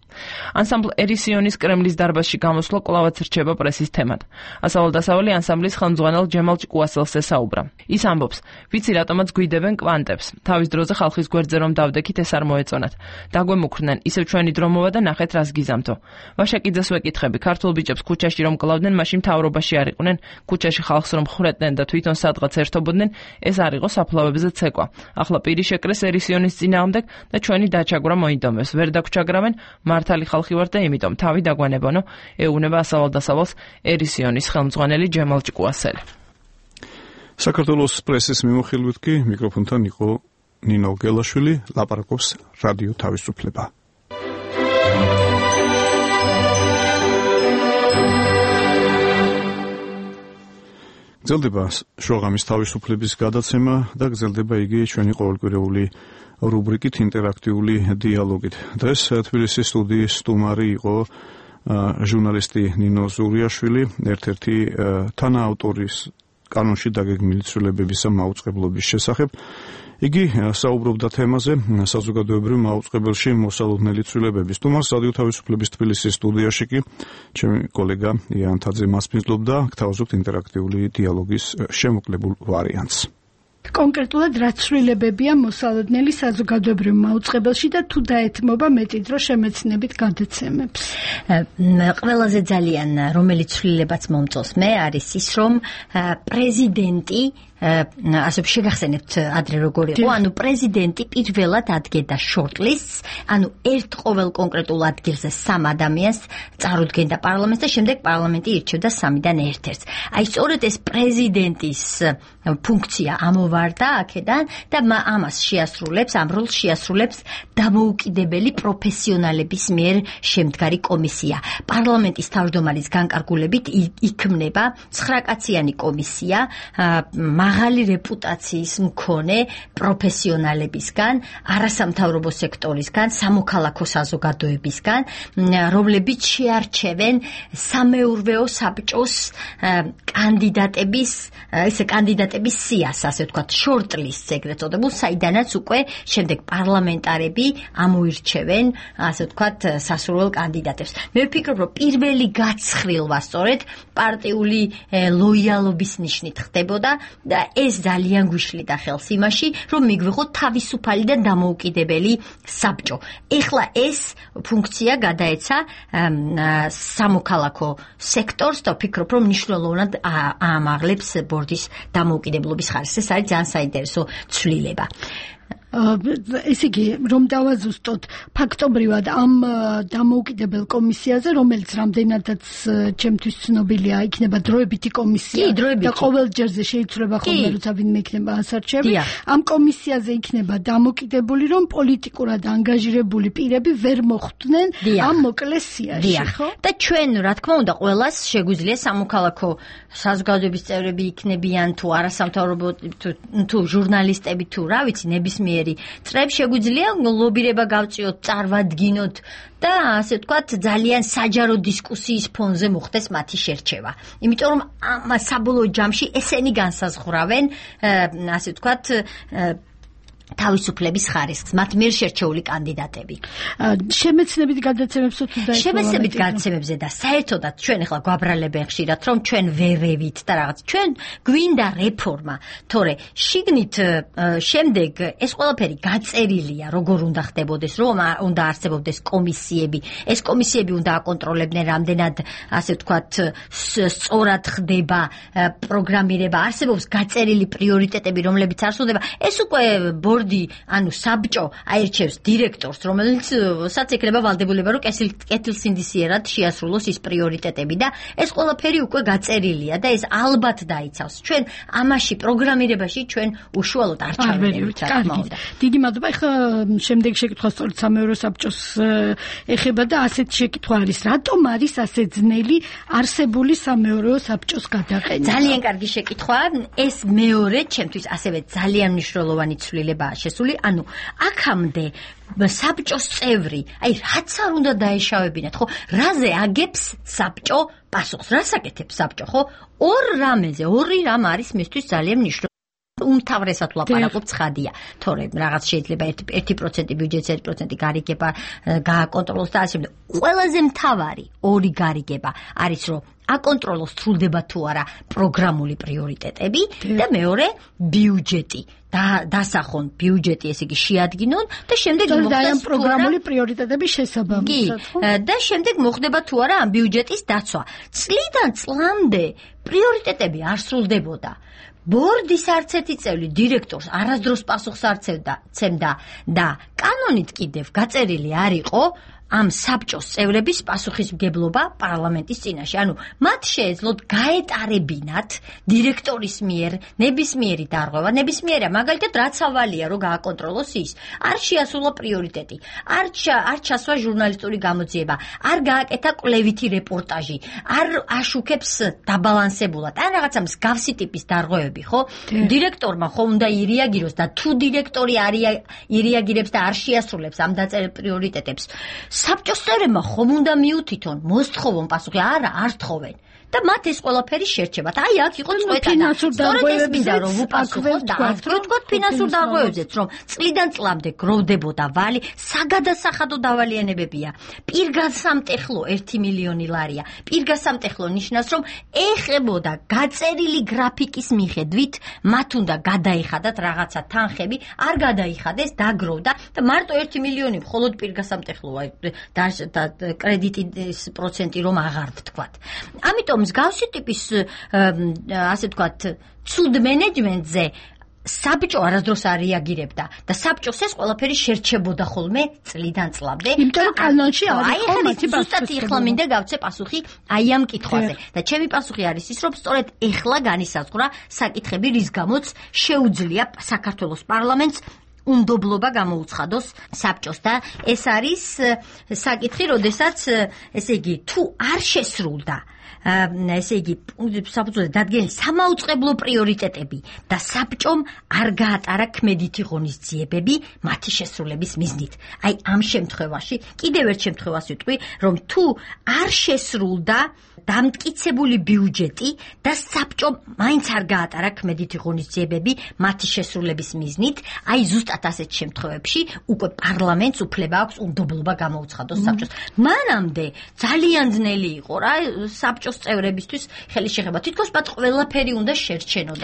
ანსამბლ ერისიონის კრემლის დარბაზში გამოსვლა კვლავაც რჩება პრესის თემად. ასავალ-დასავალი ანსამბლის ხელმძღვანელ ჯემალ ჭკუასელს ესაუბრა. ის ამბობს: ვიცი რატომაც გვიდებენ კვანტებს. თავის დროზე ხალხის გვერდზე რომ დავდექით, ეს არ მოეწონათ. დაგვემუქრნენ, ისევ ჩვენი დრო მოვა და ნახეთ რას გიზამთო. ვაშაკიძეს ვეკითხები, ქართულ ბიჭებს ქუჩაში რომ კლავდნენ, მაშინ მთავრობაში არ იყვნენ, ქუჩაში ხალხს რომ ხრეტდნენ და თვითონ სადღაც ერთობოდნენ, ეს არ იყო საფლავებზე ცეკვა. ახლა პირი შეკრეს ერისიონის წინააღმდეგ და ჩვენი დაჩაგვრა მოინდომებს. ვერ დაგვჩაგრავენ, მართალი ხალხი ვარ და იმიტომ თავი დაგვანებონო, ეუბნება ასავალ-დასავალს ერისიონის ხელმძღვანელი ჯემალ ჭკუასელი. საქართველოს პრესის მიმოხილვით კი მიკროფონთან იყო ნინო გელაშვილი, ლაპარაკობს რადიო თავისუფლება. გრძელდება შუაღამის თავისუფლების გადაცემა და გრძელდება იგი ჩვენი ყოველკვირეული რუბრიკით ინტერაქტიული დიალოგით. დღეს თბილისის სტუდიის სტუმარი იყო ჟურნალისტი ნინო ზურიაშვილი, ერთ-ერთი თანაავტორის კანონში დაგეგმილი ცვლილებებისა მაუწყებლობის შესახებ. იგი საუბრობდა თემაზე საზოგადოებრივ მაუწყებელში მოსალოდნელი ცვლილებების. თუმას რადიო თავისუფლების თბილისის სტუდიაში კი ჩემი კოლეგა იან თაძე მასპინძლობდა, გთავაზობთ ინტერაქტიული დიალოგის შემოკლებულ ვარიანტს. კონკრეტულად რა ცვლილებებია მოსალოდნელი საზოგადოებრივ მაუწყებელში და თუ დაეთმობა მეტი დრო შემეცნებით გადაცემებს? ყველაზე ძალიან რომელიც ცვლილებაც მომწონს მე არის ის, რომ პრეზიდენტი ასე შეგახსენებთ ადრე როგორ იყო, ანუ პრეზიდენტი პირველად ადგენდა შორტლისტს, ანუ ერთ ყოველ კონკრეტულ ადგილზე სამ ადამიანს წარუდგენდა პარლამენტს და შემდეგ პარლამენტი ირჩევდა სამიდან ერთ-ერთს. აი სწორედ ეს პრეზიდენტის ფუნქცია ამოვარდა აქედან და ამას შეასრულებს, ამ როლს შეასრულებს დამოუკიდებელი პროფესიონალების მიერ შემდგარი კომისია. პარლამენტის თავმჯდომარის განკარგულებით იქმნება ცხრაკაციანი კომისია, მაღალი რეპუტაციის მქონე პროფესიონალებისგან, არასამთავრობო სექტორისგან, სამოქალაქო საზოგადოებისგან, რომლებიც შეარჩევენ სამეურვეო საბჭოს კანდიდატების, ესე კანდიდატების სიას, ასე ვთქვათ, შორტლისტს ეგრეთ წოდებულ, საიდანაც უკვე შემდეგ პარლამენტარები ამოირჩევენ, ასე ვთქვათ, სასურველ კანდიდატებს. მე ვფიქრობ, რომ პირველი გაცხრილვა სწორედ პარტიული ლოიალობის ნიშნით ხდებოდა და ეს ძალიან გვიშლიდა ხელს იმაში, რომ მიგვიღოთ თავისუფალი და დამოუკიდებელი საბჭო. ეხლა ეს ფუნქცია გადაეცა სამოქალაქო სექტორს და ვფიქრობ, რომ მნიშვნელოვნად აამაღლებს ბორდის დამოუკიდებლობის ხარისხს. ეს არის ძალიან საინტერესო ცვლილება. ესე იგი, რომ დავაზუსტოთ, ფაქტობრივად ამ დამოუკიდებელ კომისიაზე, რომელიც რამდენადაც ჩემთვის ცნობილია, იქნება დროებითი კომისია და ყოველ ჯერზე შეიცვლება ხოლმე, როცა ვინმე იქნება ასარჩევი. ამ კომისიაზე იქნება დამოკიდებული, რომ პოლიტიკურად ანგაჟირებული პირები ვერ მოხვდნენ ამ მოკლეს სიაში, ხო? და ჩვენ, რა თქმა უნდა, ყველას შეგვიძლია სამოქალაქო საზოგადოების წევრები იქნებიან თუ არასამთავრობო თუ ჟურნალისტები თუ რა ვიცი, ნებისმიერი წრეებს შეგვიძლია ლობირება გავწიოთ, წარვადგინოთ და ასე ვთქვათ, ძალიან საჯარო დისკუსიის ფონზე მოხდეს მათი შერჩევა. იმიტომ რომ ამ საბოლოო ჯამში ესენი განსაზღვრავენ, ასე ვთქვათ, თავისუფლების ხარისხს, მათ მიერ შერჩეული კანდიდატები. შემეცნებით გადაცემებს თუ დაიწყო? შემეცნებით გადაცემებზე და საერთოდაც ჩვენ ახლა გვაბრალებენ ხშირად, რომ ჩვენ ვერევით და რაღაც. ჩვენ გვინდა რეფორმა, თორე შიგნით შემდეგ ეს ყველაფერი გაწერილია, როგორ უნდა ხდებოდეს, რომ უნდა არსებობდეს კომისიები. ეს კომისიები უნდა აკონტროლებდნენ, რამდენად, ასე ვთქვათ, სწორად ხდება პროგრამირება, არსებობს გაწერილი პრიორიტეტები, რომლებიც არ სრულდება. ეს უკვე ბორდი, ანუ საბჭო აირჩევს დირექტორს, რომელსაც ექნება ვალდებულება, რომ კეთილსინდისიერად შეასრულოს ის პრიორიტეტები და ეს ყველაფერი უკვე გაწერილია და ეს ალბათ დაიცავს. ჩვენ ამაში პროგრამირებაში ჩვენ უშუალოდ არ ჩავერევით, რა თქმა უნდა. დიდი მადლობა. ეხლა შემდეგი შეკითხვა სწორედ სამეურვეო საბჭოს ეხება და ასეთი შეკითხვა არის, რატომ არის ასე ძნელი არსებული სამეურვეო საბჭოს გადაყენება? ძალიან კარგი შეკითხვაა. ეს მეორე ჩემთვის ასევე ძალიან მნიშვნელოვანი ცვლილება შესული, ანუ აქამდე საბჭოს წევრი, აი რაც არ უნდა დაეშავებინათ, ხო? რაზე აგებს საბჭო პასუხს? რას აკეთებს საბჭო, ხო? ორ რამეზე, ორი რამ არის მისთვის ძალიან მნიშვნელოვანი. უმთავრესად ვლაპარაკობ ცხადია, თორემ რაღაც შეიძლება ერთი პროცენტი ბიუჯეტის ერთი პროცენტი გარიგება გააკონტროლოს და ასე შემდეგ. ყველაზე მთავარი ორი გარიგება არის, რომ აკონტროლოს სრულდება თუ არა პროგრამული პრიორიტეტები და მეორე ბიუჯეტი. და დასახონ ბიუჯეტი, ესე იგი შეადგინონ და შემდეგ მოხდეს პროგრამული პრიორიტეტები შესაბამისად. და შემდეგ მოხდება თუ არა ამ ბიუჯეტის დაცვა. წლიდან წლამდე პრიორიტეტები არ სრულდებოდა. ბორდის არც ერთი წევრი დირექტორს არასდროს პასუხს არ ცემდა და კანონით კიდევ გაწერილი არ იყო ამ საბჭოს წევრების პასუხისმგებლობა პარლამენტის წინაშე. ანუ მათ შეეძლოთ გაეტარებინათ დირექტორის მიერ ნებისმიერი დარღვევა, ნებისმიერია, მაგალითად, რაც ავალია, რომ გააკონტროლოს ის. არ შეასრულა პრიორიტეტი, არ არ ჩასვა ჟურნალისტური გამოძიება, არ გააკეთა კვლევითი რეპორტაჟი, არ აშუქებს დაბალანსებულად. ან რაღაცა მსგავსი ტიპის დარღვევები, ხო? დირექტორმა ხომ უნდა ირეაგიროს და თუ დირექტორი არ ირეაგირებს და არ შეასრულებს ამ დაწერილ პრიორიტეტებს, საბჭოს წევრებმა ხომ უნდა მიუთითონ, მოსთხოვონ პასუხი, არა, არ თხოვენ. და მათ ეს ყველაფერი შერჩებათ. აი აქ იყო წვეტა და სწორედ ეს მინდა რომ ვუპასუხოთ და ასე ვთქვათ ფინანსურ დარღვევებზეც, რომ წლიდან წლამდე გროვდებოდა ვალი, საგადასახადო დავალიანებებია. პირგასამტეხლო ერთი მილიონი ლარია. პირგასამტეხლო ნიშნავს, რომ ეხებოდა გაწერილი გრაფიკის მიხედვით, მათ უნდა გადაიხადათ რაღაცა თანხები, არ გადაიხადეს, დაგროვდა და მარტო ერთი მილიონი მხოლოდ პირგასამტეხლოა და კრედიტის პროცენტი რომ აღარ ვთქვათ. ამიტომ მსგავსი ტიპის ასე ვთქვათ ცუდ მენეჯმენტზე საბჭო არასდროს არ რეაგირებდა და საბჭოს ეს ყველაფერი შერჩებოდა ხოლმე წლიდან წლამდე. იმიტომ რომ კანონში არის ხომათი ბასტატი ახლა მინდა გავცე პასუხი აი ამ კითხვაზე და ჩემი პასუხი არის ის, რომ სწორედ ეხლა განისაზღვრა საკითხები, რის გამოც შეუძლია საქართველოს პარლამენტს უნდობლობა გამოუცხადოს საბჭოს და ეს არის საკითხი, როდესაც ესე იგი თუ არ შესრულდა ესე იგი საფუძველზე დადგენილი სამაუწყებლო პრიორიტეტები და საბჭომ არ გაატარა ქმედითი ღონისძიებები მათი შესრულების მიზნით. აი ამ შემთხვევაში კიდევ ერთ შემთხვევას ვიტყვი, რომ თუ არ შესრულდა დამტკიცებული ბიუჯეტი და საბჭომ მაინც არ გაატარა ქმედითი ღონისძიებები მათი შესრულების მიზნით, აი ზუსტად ასეთ შემთხვევებში უკვე პარლამენტს უფლება აქვს უნდობლობა გამოუცხადოს საბჭოს. მანამდე ძალიან ძნელი იყო რა საბჭოს წევრებისთვის ხელი შეხება. თითქოს მათ ყველაფერი უნდა შერჩენოდა.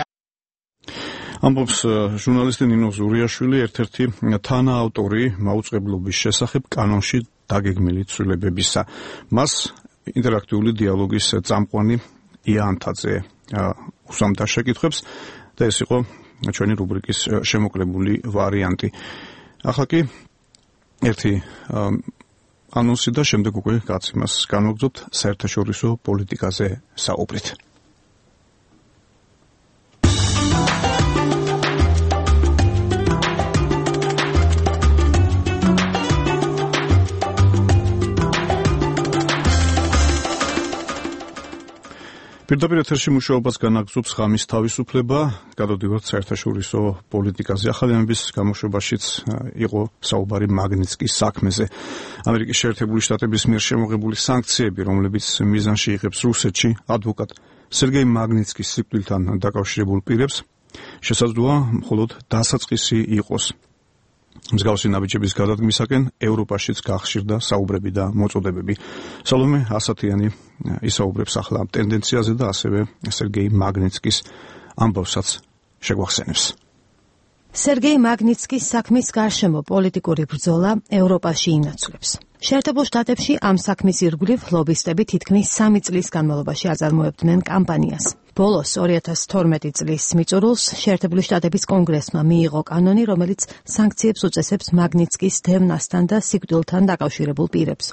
ამბობს ჟურნალისტი ნინო ზურიაშვილი, ერთ-ერთი თანაავტორი მაუწყებლობის შესახებ კანონში დაგეგმილი ცვლილებებისა. მას ინტერაქტიული დიალოგის წამყვანი ია ანთაძე უსამდა შეკითხვებს და ეს იყო ჩვენი რუბრიკის შემოკლებული ვარიანტი. ახლა კი ერთი ანონსი და შემდეგ უკვე გაცემას განვაგრძობთ საერთაშორისო პოლიტიკაზე საუბრით. პირდაპირ ეთერში მუშაობას განაგრძობს ღამის თავისუფლება, გადავდივართ საერთაშორისო პოლიტიკაზე. ახალი ამბის გამოშვებაშიც იყო საუბარი მაგნიტსკის საქმეზე. ამერიკის შეერთებული შტატების მიერ შემოღებული სანქციები, რომლებიც მიზანში იღებს რუსეთში ადვოკატ სერგეი მაგნიტსკის სიკვდილთან დაკავშირებულ პირებს, შესაძლოა მხოლოდ დასაწყისი იყოს. მსგავსი ნაბიჯების გადადგმისაკენ ევროპაშიც გახშირდა საუბრები და მოწოდებები. სალომე ასათიანი ისაუბრებს ახლა ტენდენციაზე და ასევე სერგეი მაგნიტსკის ამბავსაც შეგვახსენებს. სერგეი მაგნიტსკის საქმის გარშემო პოლიტიკური ბრძოლა ევროპაში ინაცვლებს. შეერთებულ შტატებში ამ საქმის ირგვლივ ლობისტები თითქმის სამი წლის განმავლობაში აწარმოებდნენ კამპანიას. ბოლოს ორი ათას თორმეტი წლის მიწურულს შეერთებული შტატების კონგრესმა მიიღო კანონი, რომელიც სანქციებს უწესებს მაგნიტსკის დევნასთან და სიკვდილთან დაკავშირებულ პირებს.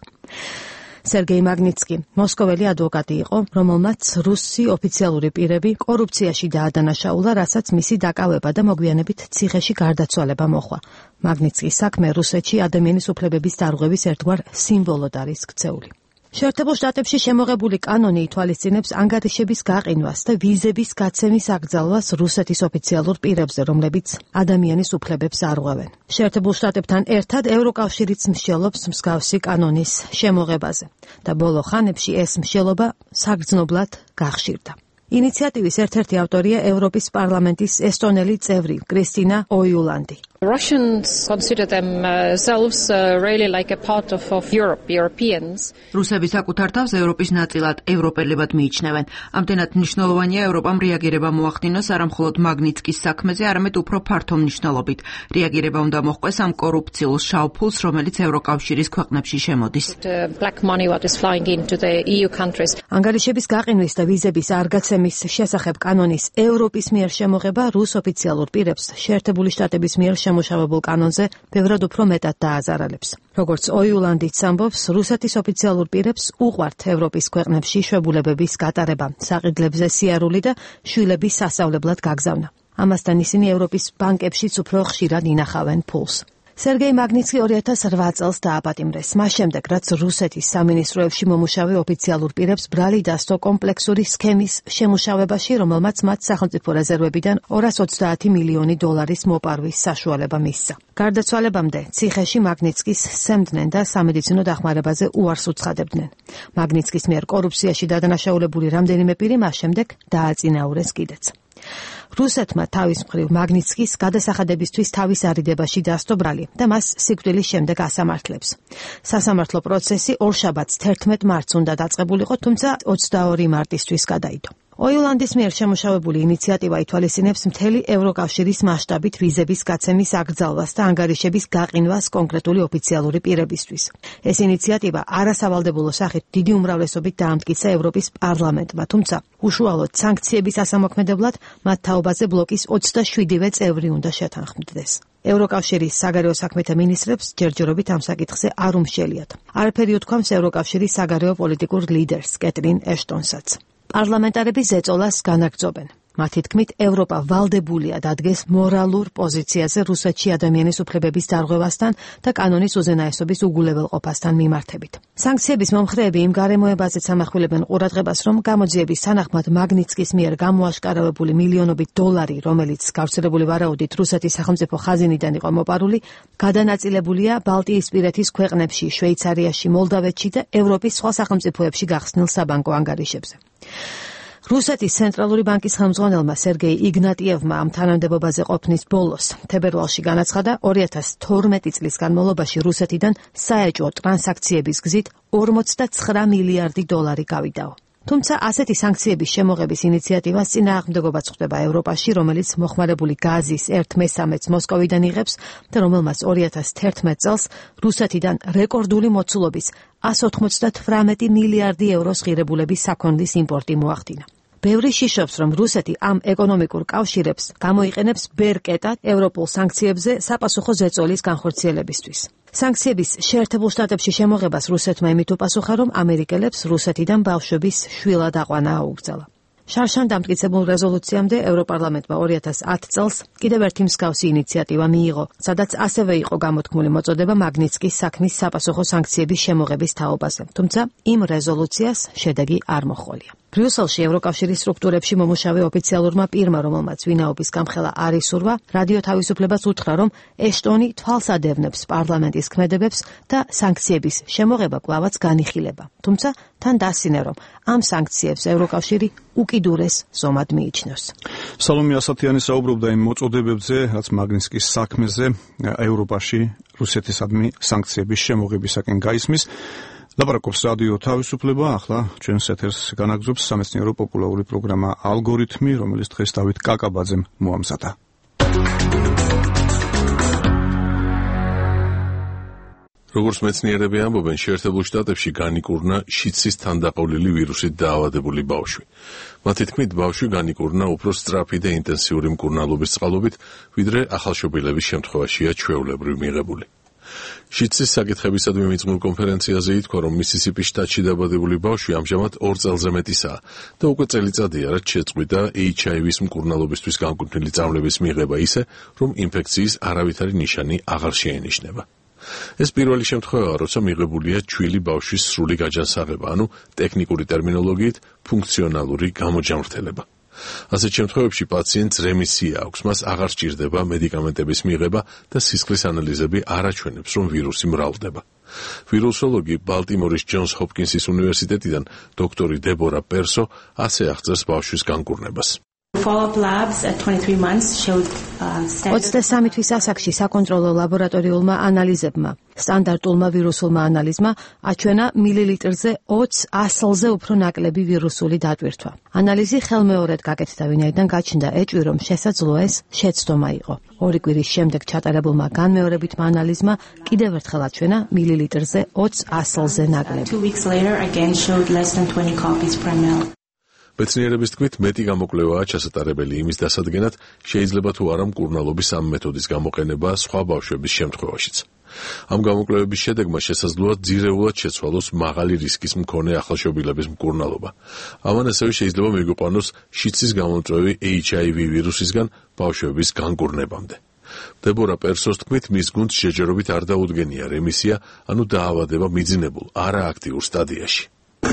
სერგეი მაგნიტსკი მოსკოველი ადვოკატი იყო, რომელმაც რუსი ოფიციალური პირები კორუფციაში დაადანაშაულა, რასაც მისი დაკავება და მოგვიანებით ციხეში გარდაცვალება მოჰყვა. მაგნიტსკის საქმე რუსეთში ადამიანის უფლებების დარღვევის ერთგვარ სიმბოლოდ არის ქცეული. შეერთებულ შტატებში შემოღებული კანონი ითვალისწინებს ანგარიშების გაყინვას და ვიზების გაცემის აკრძალვას რუსეთის ოფიციალურ პირებზე, რომლებიც ადამიანის უფლებებს არღვევენ. შეერთებულ შტატებთან ერთად ევროკავშირიც მსჯელობს მსგავსი კანონის შემოღებაზე და ბოლო ხანებში ეს მსჯელობა საგრძნობლად გახშირდა. ინიციატივის ერთ-ერთი ავტორია ევროპის პარლამენტის ესტონელი წევრი კრისტინა ოიულანდი. Russians consider themselves really like a part of, of Europe, Europeans. რუსები საკუთარ თავს ევროპის ნაწილად, ევროპელებად მიიჩნევენ. ამდენად მნიშვნელოვანია ევროპამ რეაგირება მოახდინოს არა მხოლოდ მაგნიტსკის საქმეზე, არამედ უფრო ფართო მნიშვნელობით. რეაგირება უნდა მოჰყვეს ამ კორუფციულ შავფულს, რომელიც ევროკავშირის ქვეყნებში შემოდის. Black money what is flying into the E U countries. ანგარიშების გაყინვის და ვიზების არ გაცემის შესახებ კანონის ევროპის მიერ შემოღება რუს ოფიციალურ პირებს შეერთებული შტატების მიერ შემოშავებულ კანონზე ბევრად უფრო მეტად დააზარალებს. როგორც ოიულანდიც ამბობს, რუსეთის ოფიციალურ პირებს უყვართ ევროპის ქვეყნებში შვებულებების გატარება, საყიდლებზე სიარული და შვილების სასწავლებლად გაგზავნა. ამასთან ისინი ევროპის ბანკებშიც უფრო ხშირად ინახავენ ფულს. სერგეი მაგნიტსკი ორი ათას რვა წელს დააპატიმრეს, მას შემდეგ, რაც რუსეთის სამინისტროებში მომუშავე ოფიციალურ პირებს ბრალი დასდო კომპლექსური სქემის შემუშავებაში, რომელმაც მათ სახელმწიფო რეზერვებიდან ორას ოცდაათი მილიონი დოლარის მოპარვის საშუალება მისცა. გარდაცვალებამდე ციხეში მაგნიტსკის სემდნენ და სამედიცინო დახმარებაზე უარს უცხადებდნენ. მაგნიტსკის მიერ კორუფციაში დადანაშაულებული რამდენიმე პირი მას შემდეგ დააწინაურეს კიდეც. რუსეთმა თავის მხრივ მაგნიტსკის გადასახადებისთვის თავის არიდებაში დასდო ბრალი და მას სიკვდილის შემდეგ ასამართლებს. სასამართლო პროცესი ორშაბათს თერთმეტ მარტს უნდა დაწყებულიყო, თუმცა ოცდაორი მარტისთვის გადაიდო. ოიულანდის მიერ შემოშავებული ინიციატივა ითვალისწინებს მთელი ევროკავშირის მასშტაბით ვიზების გაცემის აკრძალვას და ანგარიშების გაყინვას კონკრეტული ოფიციალური პირებისთვის. ეს ინიციატივა არასავალდებულო სახით დიდი უმრავლესობით დაამტკიცა ევროპის პარლამენტმა, თუმცა უშუალოდ სანქციების ასამოქმედებლად მათ თაობაზე ბლოკის ოცდაშვიდივე წევრი უნდა შეთანხმდეს. ევროკავშირის საგარეო საქმეთა მინისტრებს ჯერჯერობით ამ საკითხზე არ უმშელიათ. არაფერი უთქვამს ევროკავშირის საგარეო პოლიტიკურ ლიდერს კეტრინ ეშტონსაც. პარლამენტარები ზეწოლას განაგრძობენ. მათი თქმით, ევროპა ვალდებულია დადგეს მორალურ პოზიციაზე რუსეთში ადამიანის უფლებების დარღვევასთან და კანონის უზენაესობის უგულებელყოფასთან მიმართებით. სანქციების მომხრეები იმ გარემოებაზეც ამახვილებენ ყურადღებას, რომ გამოძიების თანახმად მაგნიტსკის მიერ გამოაშკარავებული მილიონობით დოლარი, რომელიც გავრცელებული ვარაუდით რუსეთის სახელმწიფო ხაზინიდან იყო მოპარული, გადანაწილებულია ბალტიისპირეთის ქვეყნებში, შვეიცარიაში, მოლდავეთში და ევროპის სხვა სახელმწიფოებში გახსნილ საბანკო ანგარიშებზე. რუსეთის ცენტრალური ბანკის ხელმძღვანელმა სერგეი იგნატიევმა ამ თანამდებობაზე ყოფნის ბოლოს თებერვალში განაცხადა, ორი ათას თორმეტი წლის განმავლობაში რუსეთიდან საეჭვო ტრანზაქციების გზით ორმოცდაცხრა მილიარდი დოლარი გავიდაო. თუმცა ასეთი სანქციების შემოღების ინიციატივას წინააღმდეგობაც ხვდება ევროპაში, რომელიც მოხმარებული გაზის ერთ მესამედს მოსკოვიდან იღებს და რომელმაც ორი ათას თერთმეტ წელს რუსეთიდან რეკორდული მოცულობის ასი ოცდათვრამეტი მილიარდი ევროს ღირებულების საქონლის იმპორტი მოახდინა. ბევრი შიშობს, რომ რუსეთი ამ ეკონომიკურ კავშირებს გამოიყენებს ბერკეტად ევროპულ სანქციებზე საპასუხო ზეწოლის განხორციელებისთვის. სანქციების შეერთებულ შტატებში შემოღებას რუსეთმა იმით უპასუხა, რომ ამერიკელებს რუსეთიდან ბავშვების შვილად აყვანა აუგზალა. შარშან დამტკიცებულ რეზოლუციამდე ევროპარლამენტმა ორი ათას ათი წელს კიდევ ერთი მსგავსი ინიციატივა მიიღო, სადაც ასევე იყო გამოთქმული მოწოდება მაგნიცკის საქმის sapasukho სანქციების შემოღების თაობაზე. თუმცა იმ რეზოლუციას შედეგი არ მოჰყოლია. ბრიუსელში ევროკავშირის სტრუქტურებში მომუშავე ოფიციალურმა პირმა, რომელმაც ვინაობის გამხელა არ ისურვა, რადიო თავისუფლებას უთხრა, რომ ეშტონი თვალს ადევნებს პარლამენტის ქმედებებს და სანქციების შემოღება კვლავაც განიხილება. თუმცა თან დასინე, რომ ამ სანქციებს ევროკავშირი უკიდურეს ზომად მიიჩნევს. სალომე ასათიანი საუბრობდა იმ მოწოდებებზე, რაც მაგნიცკის საქმეზე ევროპაში რუსეთისადმი სანქციების შემოღებისაკენ გაისმის. ლაპარაკობს რადიო თავისუფლება, ახლა ჩვენს ეთერს განაგზობს სამეცნიერო პოპულარული პროგრამა ალგორითმი, რომელიც დღეს დავით კაკაბაძემ მოამზადა. როგორც მეცნიერები ამბობენ, შეერთებულ შტატებში განიკურნა შიცის თანდაყოლილი ვირუსით დაავადებული ბავშვი. მათი თქმით, ბავშვი განიკურნა უფრო სწრაფი და ინტენსიური მკურნალობის წყალობით, ვიდრე ახალშობილების შემთხვევაშია ჩვეულებრივ მიღებული. შიცის საკითხებისადმი მიძღვნილ კონფერენციაზე ითქვა, რომ მისისიპის შტატში დაბადებული ბავშვი ამჟამად ორ წელზე მეტისაა და უკვე წელიწადია, რაც შეწყვიტა ეიჩ აი ვის მკურნალობისთვის განკუთვნილი წამლების მიღება ისე, რომ ინფექციის არავითარი ნიშანი აღარ შეენიშნება. ეს პირველი შემთხვევაა, როცა მიღებულია ჩვილი ბავშვის სრული გაჯანსაღება, ანუ ტექნიკური ტერმინოლოგიით ფუნქციონალური გამოჯანმრთელება. ასეთ შემთხვევებში პაციენტს რემისია აქვს, მას აღარ სჭირდება მედიკამენტების მიღება და სისხლის ანალიზები არ აჩვენებს, რომ ვირუსი მრავლდება. ვირუსოლოგი ბალტიმორის ჯონს ჰოპკინსის უნივერსიტეტიდან დოქტორი დებორა პერსო ასე აღწერს ბავშვის განკურნებას. ოცდასამი თვის ასაკში საკონტროლო ლაბორატორიულმა ანალიზებმა, სტანდარტულმა ვირუსულმა ანალიზმა აჩვენა მილilitrზე ოცი ასლზე უფრო ნაკლები ვირუსული დატვირთვა. ანალიზი ხელმეორედ გაკეთდა, ვინაიდან გაჩნდა ეჭვი, რომ შესაძლოა ეს შეცდომა იყო. ორი კვირის შემდეგ ჩატარებულმა განმეორებითმა ანალიზმა კიდევ ერთხელ აჩვენა მილilitrზე ოცი ასლზე ნაკლები. მეცნიერების თქმით, მეტი გამოკვლევაა ჩასატარებელი იმის დასადგენად, შეიძლება თუ არა მკურნალობის ამ მეთოდის გამოყენება სხვა ბავშვების შემთხვევაშიც. ამ გამოკვლევების შედეგმა შესაძლოა ძირეულად შეცვალოს მაღალი რისკის მქონე ახალშობილების მკურნალობა. ამან ასევე შეიძლება მიგვიყვანოს შიცის გამომწვევი ეიჩ აი ვი ვირუსისგან ბავშვების განკურნებამდე. დებორა პერსოს თქმით, მის გუნდს შეჯერობით არ დაუდგენია რემისია, ანუ დაავადება მიძინებულ, არააქტიურ სტადიაში.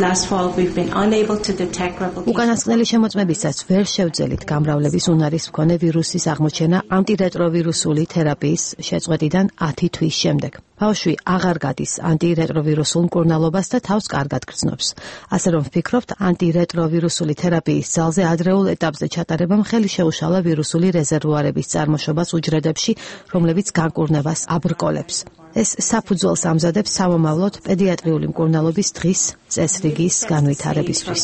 უკანასკნელი შემოწმებისას ვერ შევძელით გამრავლების უნარის მქონე ვირუსის აღმოჩენა ანტირეტროვირუსული თერაპიის შეწყვეტიდან ათი თვის შემდეგ. ბავშვი აღარ გადის ანტირეტროვირუსულ მკურნალობას და თავს კარგად გრძნობს. ასე რომ ვფიქრობთ, ანტირეტროვირუსული თერაპიის ძალზე ადრეულ ეტაპზე ჩატარებამ ხელი შეუშალა ვირუსული რეზერვუარების წარმოშობას უჯრედებში, რომლებიც განკურნებას აბრკოლებს. ეს საფუძველს ამზადებს სამომავლოდ პედიატრიული მკურნალობის დღის წესრიგის განვითარებისთვის.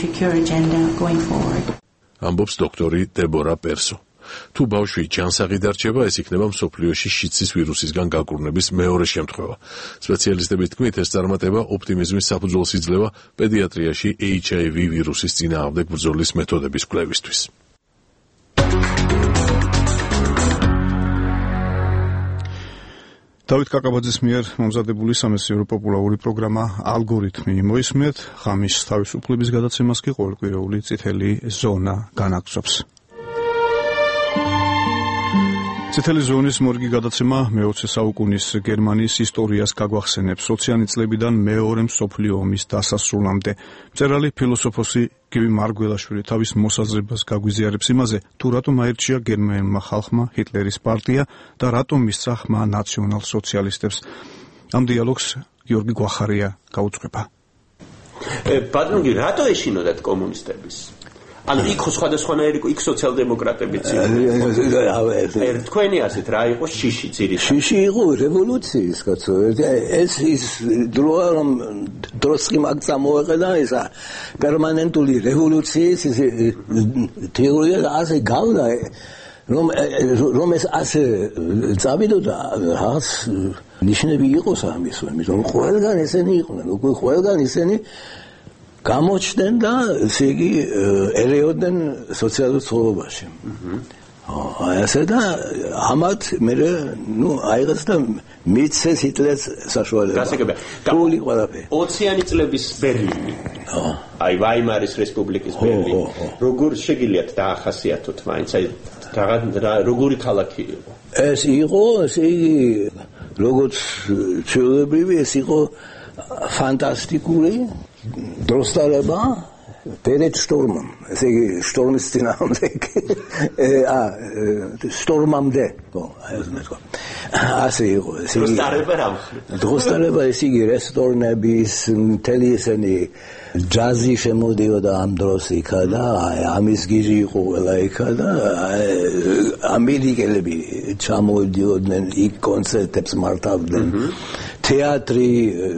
ამბობს დოქტორი დებორა პერსო. თუ ბავშვი ჯანსაღი დარჩება, ეს იქნება მსოფლიოში შიცის ვირუსისგან განკურნების მეორე შემთხვევა. სპეციალისტების თქმით, ეს წარმატება ოპტიმიზმის საფუძველს იძლევა პედიატრიაში ეიჩ აი ვი ვირუსის წინააღმდეგ ბრძოლის მეთოდების კვლევისთვის. დავით კაკაბაძის მიერ მომზადებული სამეცნიერო პოპულარული პროგრამა ალგორითმი მოისმენთ. ღამის თავისუფლების გადაცემას კი ყოველკვირეული წითელი ზონა განაგზობს. წითელი ზონის მორგი გადაცემა მეოცე საუკუნის გერმანიის ისტორიას გაგვახსენებს ოციანი წლებიდან მეორე მსოფლიო ომის დასასრულამდე. მწერალი ფილოსოფოსი გივი მარგველაშვილი თავის მოსაზრებას გაგვიზიარებს იმაზე, თუ რატომ აირჩია გერმანულმა ხალხმა ჰიტლერის პარტია და რატომ მისცა ხმა ნაციონალ-სოციალისტებს. ამ დიალოგს გიორგი გვახარია გაუძღვება. ბატონო, რატო ეშინოდათ კომუნისტების? ანუ იქ სხვადასხვანაირი იყო, იქ სოციალ-დემოკრატებიც იყო. თქვენი ასეთ რა იყო შიში ძირითადად? შიში იყო რევოლუციის, კაცო. ეს ის დროა, რომ დროსკი მაგ წამოეყედა ისა პერმანენტული რევოლუციის თეორია და ასე გავდა, რომ რომ ეს ასე წავიდოდა, რაღაც ნიშნები იყოს ამის, იმიტომ რომ ყველგან ესენი იყვნენ, უკვე ყველგან ისინი გამოჩნდნენ და ესე იგი ერეოდნენ სოციალურ ცხოვრებაში. აი ასე და ამათ მე ნუ აიღეს და მიცეს ჰიტლერს საშუალება. გასაგებია. გული ყველაფერი. ოციანი წლების ბერლინი. აი ვაიმარის რესპუბლიკის ბერლინი. როგორ შეგიძლიათ დაახასიათოთ მაინც აი როგორი ქალაქი იყო? ეს იყო ესე იგი როგორც ჩვეულებრივი ეს იყო ფანტასტიკური დროსტალება პერეთ შტორმამ ესე იგი შტორმის წინააღმდეგ ა შტორმამდე ხო ეს მეტყვა ასე იყო ესე იგი დროსტალება რა დროსტალება ესე იგი რესტორნების მთელი ესენი ჯაზი შემოდიოდა ამ დროს იქა და ამის გიჟი იყო ყველა იქა და ამერიკელები ჩამოდიოდნენ იქ კონცერტებს მართავდნენ თეატრი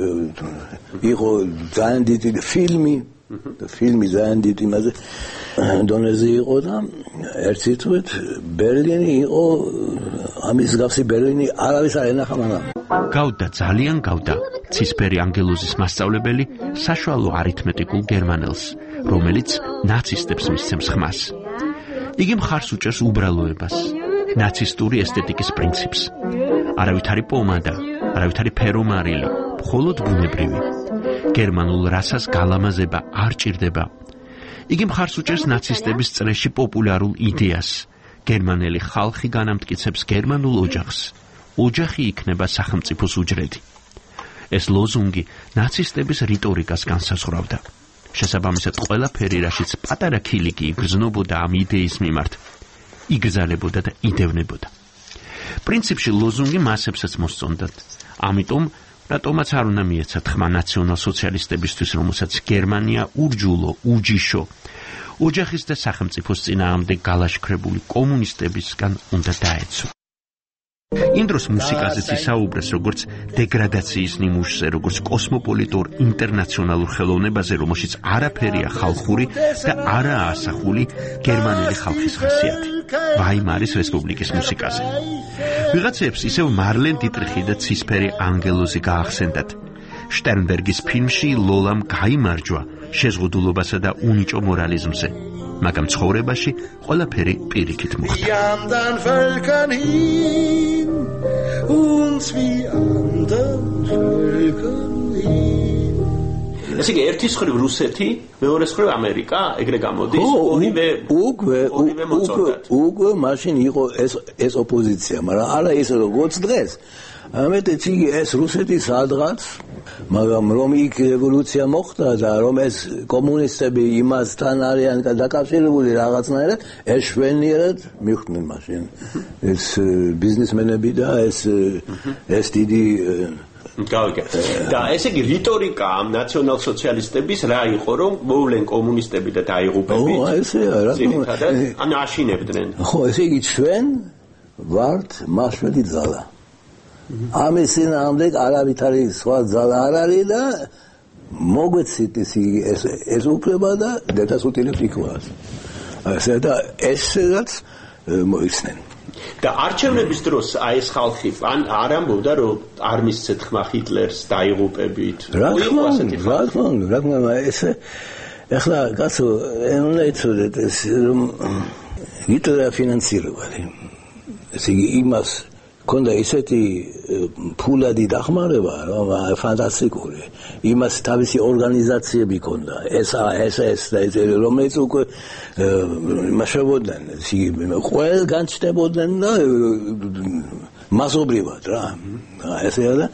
იყო ძალიან დიდი ფილმი ფილმი ძალიან დიდი იმაზე დონეზე იყო და ერთ სიტყვით ბერლინი იყო ამის გავსი ბერლინი არავის არ ენახა მანამ გავდა ძალიან გავდა ცისფერი ანგელოზის მასწავლებელი საშუალო არითმეტიკულ გერმანელს რომელიც ნაცისტებს მისცემს ხმას იგი მხარს უჭერს უბრალოებას ნაცისტური ესთეტიკის პრინციპს არავითარი პომადა არავითარი ფერომარილი მხოლოდ ბუნებრივი გერმანულ რასას გალამაზება არ ჭირდება. იგი მხარს უჭერს ნაცისტების წრეში პოპულარულ იდეას. გერმანელი ხალხი განამტკიცებს გერმანულ ოჯახს. ოჯახი იქნება სახელმწიფოს უჯრედი. ეს ლოზუნგი ნაცისტების რიტორიკას განსაზღვრავდა. შესაბამისად ყველაფერი, რაშიც პატარა ქილიკი იგრძნობოდა ამ იდეის მიმართ, იგრძალებოდა და იდევნებოდა. პრინციპში ლოზუნგი მასებსაც მოსწონდათ. ამიტომ რატომაც არ უნდა მიეცათ ხმა ნაციონალ-სოციალისტებისთვის, რომელსაც გერმანია ურჯულო, უჯიშო, ოჯახის და სახელმწიფოს წინააღმდეგ გალაშქრებული კომუნისტებისგან უნდა დაეცვა. იმ დროს მუსიკაზეც ისაუბრეს როგორც დეგრადაციის ნიმუშზე, როგორც კოსმოპოლიტურ ინტერნაციონალურ ხელოვნებაზე, რომელშიც არაფერია ხალხური და არაა ასახული გერმანელი ხალხის ხასიათი. ვაიმარის რესპუბლიკის მუსიკაზე. ვიღაცებს ისევ მარლენ დიტრიხი და ცისფერი ანგელოზი გაახსენდათ. შტერნბერგის ფილმში ლოლამ გაიმარჯვა შეზღუდულობასა და უნიჭო მორალიზმზე. მაგრამ ცხოვრებაში ყველაფერი პირიქით მოხდა. ესე იგი ერთის ხრივ რუსეთი, მეორეს ხრივ ამერიკა, ეგრე გამოდის, ორივე უკვე უკვე მაშინ იყო ეს ეს ოპოზიცია, მაგრამ არა ის როგორც დღეს. ამიტომ იგი ეს რუსეთი სადღაც, მაგრამ რომ იქ რევოლუცია მოხდა და რომ ეს კომუნისტები იმასთან არიან დაკავშირებული რაღაცნაირად, ეს შვენიერად მიხვდნენ მაშინ. ეს ბიზნესმენები და ეს ეს დიდი გავიგე. და ესე იგი რიტორიკა ამ ნაციონალ-სოციალისტების რა იყო, რომ მოვლენ კომუნისტები და დაიღუპებით. ო, ესეა რა. ანუ აშინებდნენ. ხო, ესე იგი ჩვენ ვართ მაშველი ძალა. ამის წინააღმდეგ არავითარი სხვა ძალა არ არის და მოგვეცით ეს ეს უფლება და დედას უტილებს იქვას. ასე და ესეც მოიხსნენ. და არჩევნების დროს აი ეს ხალხი ან არ ამბობდა რომ არ მისცეთ ხმა ჰიტლერს დაიღუპებით. რა თქმა უნდა, რა თქმა უნდა, რა თქმა უნდა, ეს ეხლა კაცო, უნდა იცოდეთ ეს რომ ჰიტლერი ფინანსირებდა. ესე იგი იმას ქონდა ისეთი ფულადი დახმარება, რომ ფანტასტიკური. იმას თავისი ორგანიზაციები ქონდა. ეს ეს ეს რომელიც უკვე მასშტაბობდნენ, ყველგან ჩნდებოდნენ და მასობრივად რა. ესეა და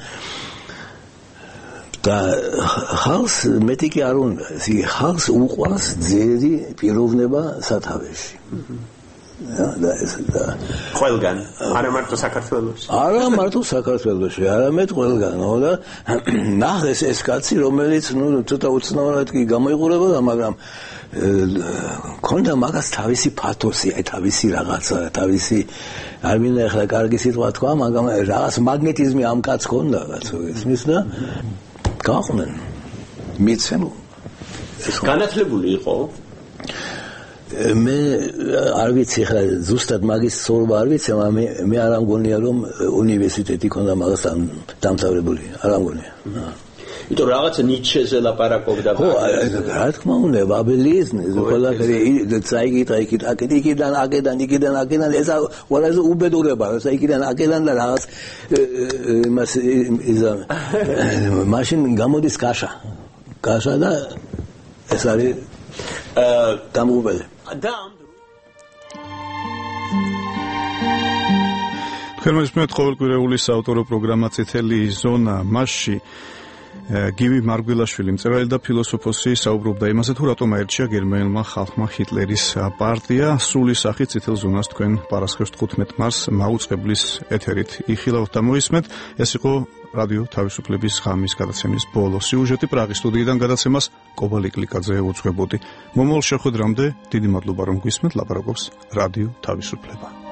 და ხალხს მეტი კი არ უნდა. ეს ხალხს უყვარს ძლიერი პიროვნება სათავეში. და ეს და ყველგან არა მარტო საქართველოში არა მარტო საქართველოში არამედ ყველგან და ნახეს ეს კაცი რომელიც ნუ ცოტა უცნაურად კი გამოიყურებოდა მაგრამ ქონდა მაგას თავისი პათოსი აი თავისი რაღაცა თავისი არ მინდა ახლა კარგი სიტყვა თქვა მაგრამ რაღაც მაგნეტიზმი ამ კაცს ქონდა კაცო ისმის და გაყვნენ მიცემ განათლებული იყო მე არ ვიცი ხა ზუსტად მაგის სწორობა არ ვიცი, მაგრამ მე მე არ ამგონია რომ უნივერსიტეტი ქონდა მაგას დამთავრებული, არ ამგონია. იმიტომ რაღაცა ნიჩეზე ლაპარაკობდა. ხო, რა თქმა უნდა, ბაბელიზმი, ყველაფერი წაიკითხა იქით, აქეთ, იქიდან, აქედან, იქიდან, აქედან, ეს ყველაზე უბედურება, ეს იქიდან, აქედან და რაღაც იმას იზა მაშინ გამოდის კაშა. კაშა და ეს არის დამღუბელი. თქვენ მისმენთ ყოველკვირეული საავტორო პროგრამა წითელი ზონა. მასში გივი მარგველაშვილი, მწერალი და ფილოსოფოსი, საუბრობდა იმაზე, თუ რატომ აირჩია გერმანელმა ხალხმა ჰიტლერის პარტია. სრული სახით წითელ ზონას თქვენ პარასხევს თხუთმეტ მარტს მაუწყებლის ეთერით იხილავთ და მოისმენთ. ეს იყო რადიო თავისუფლების ღამის გადაცემის ბოლო სიუჟეტი. პრაღის სტუდიიდან გადაცემას კობალ იკლიკაძე უძღვებოდი. მომავალ შეხვედრამდე დიდი მადლობა რომ გვისმენთ. ლაპარაკობს რადიო თავისუფლება.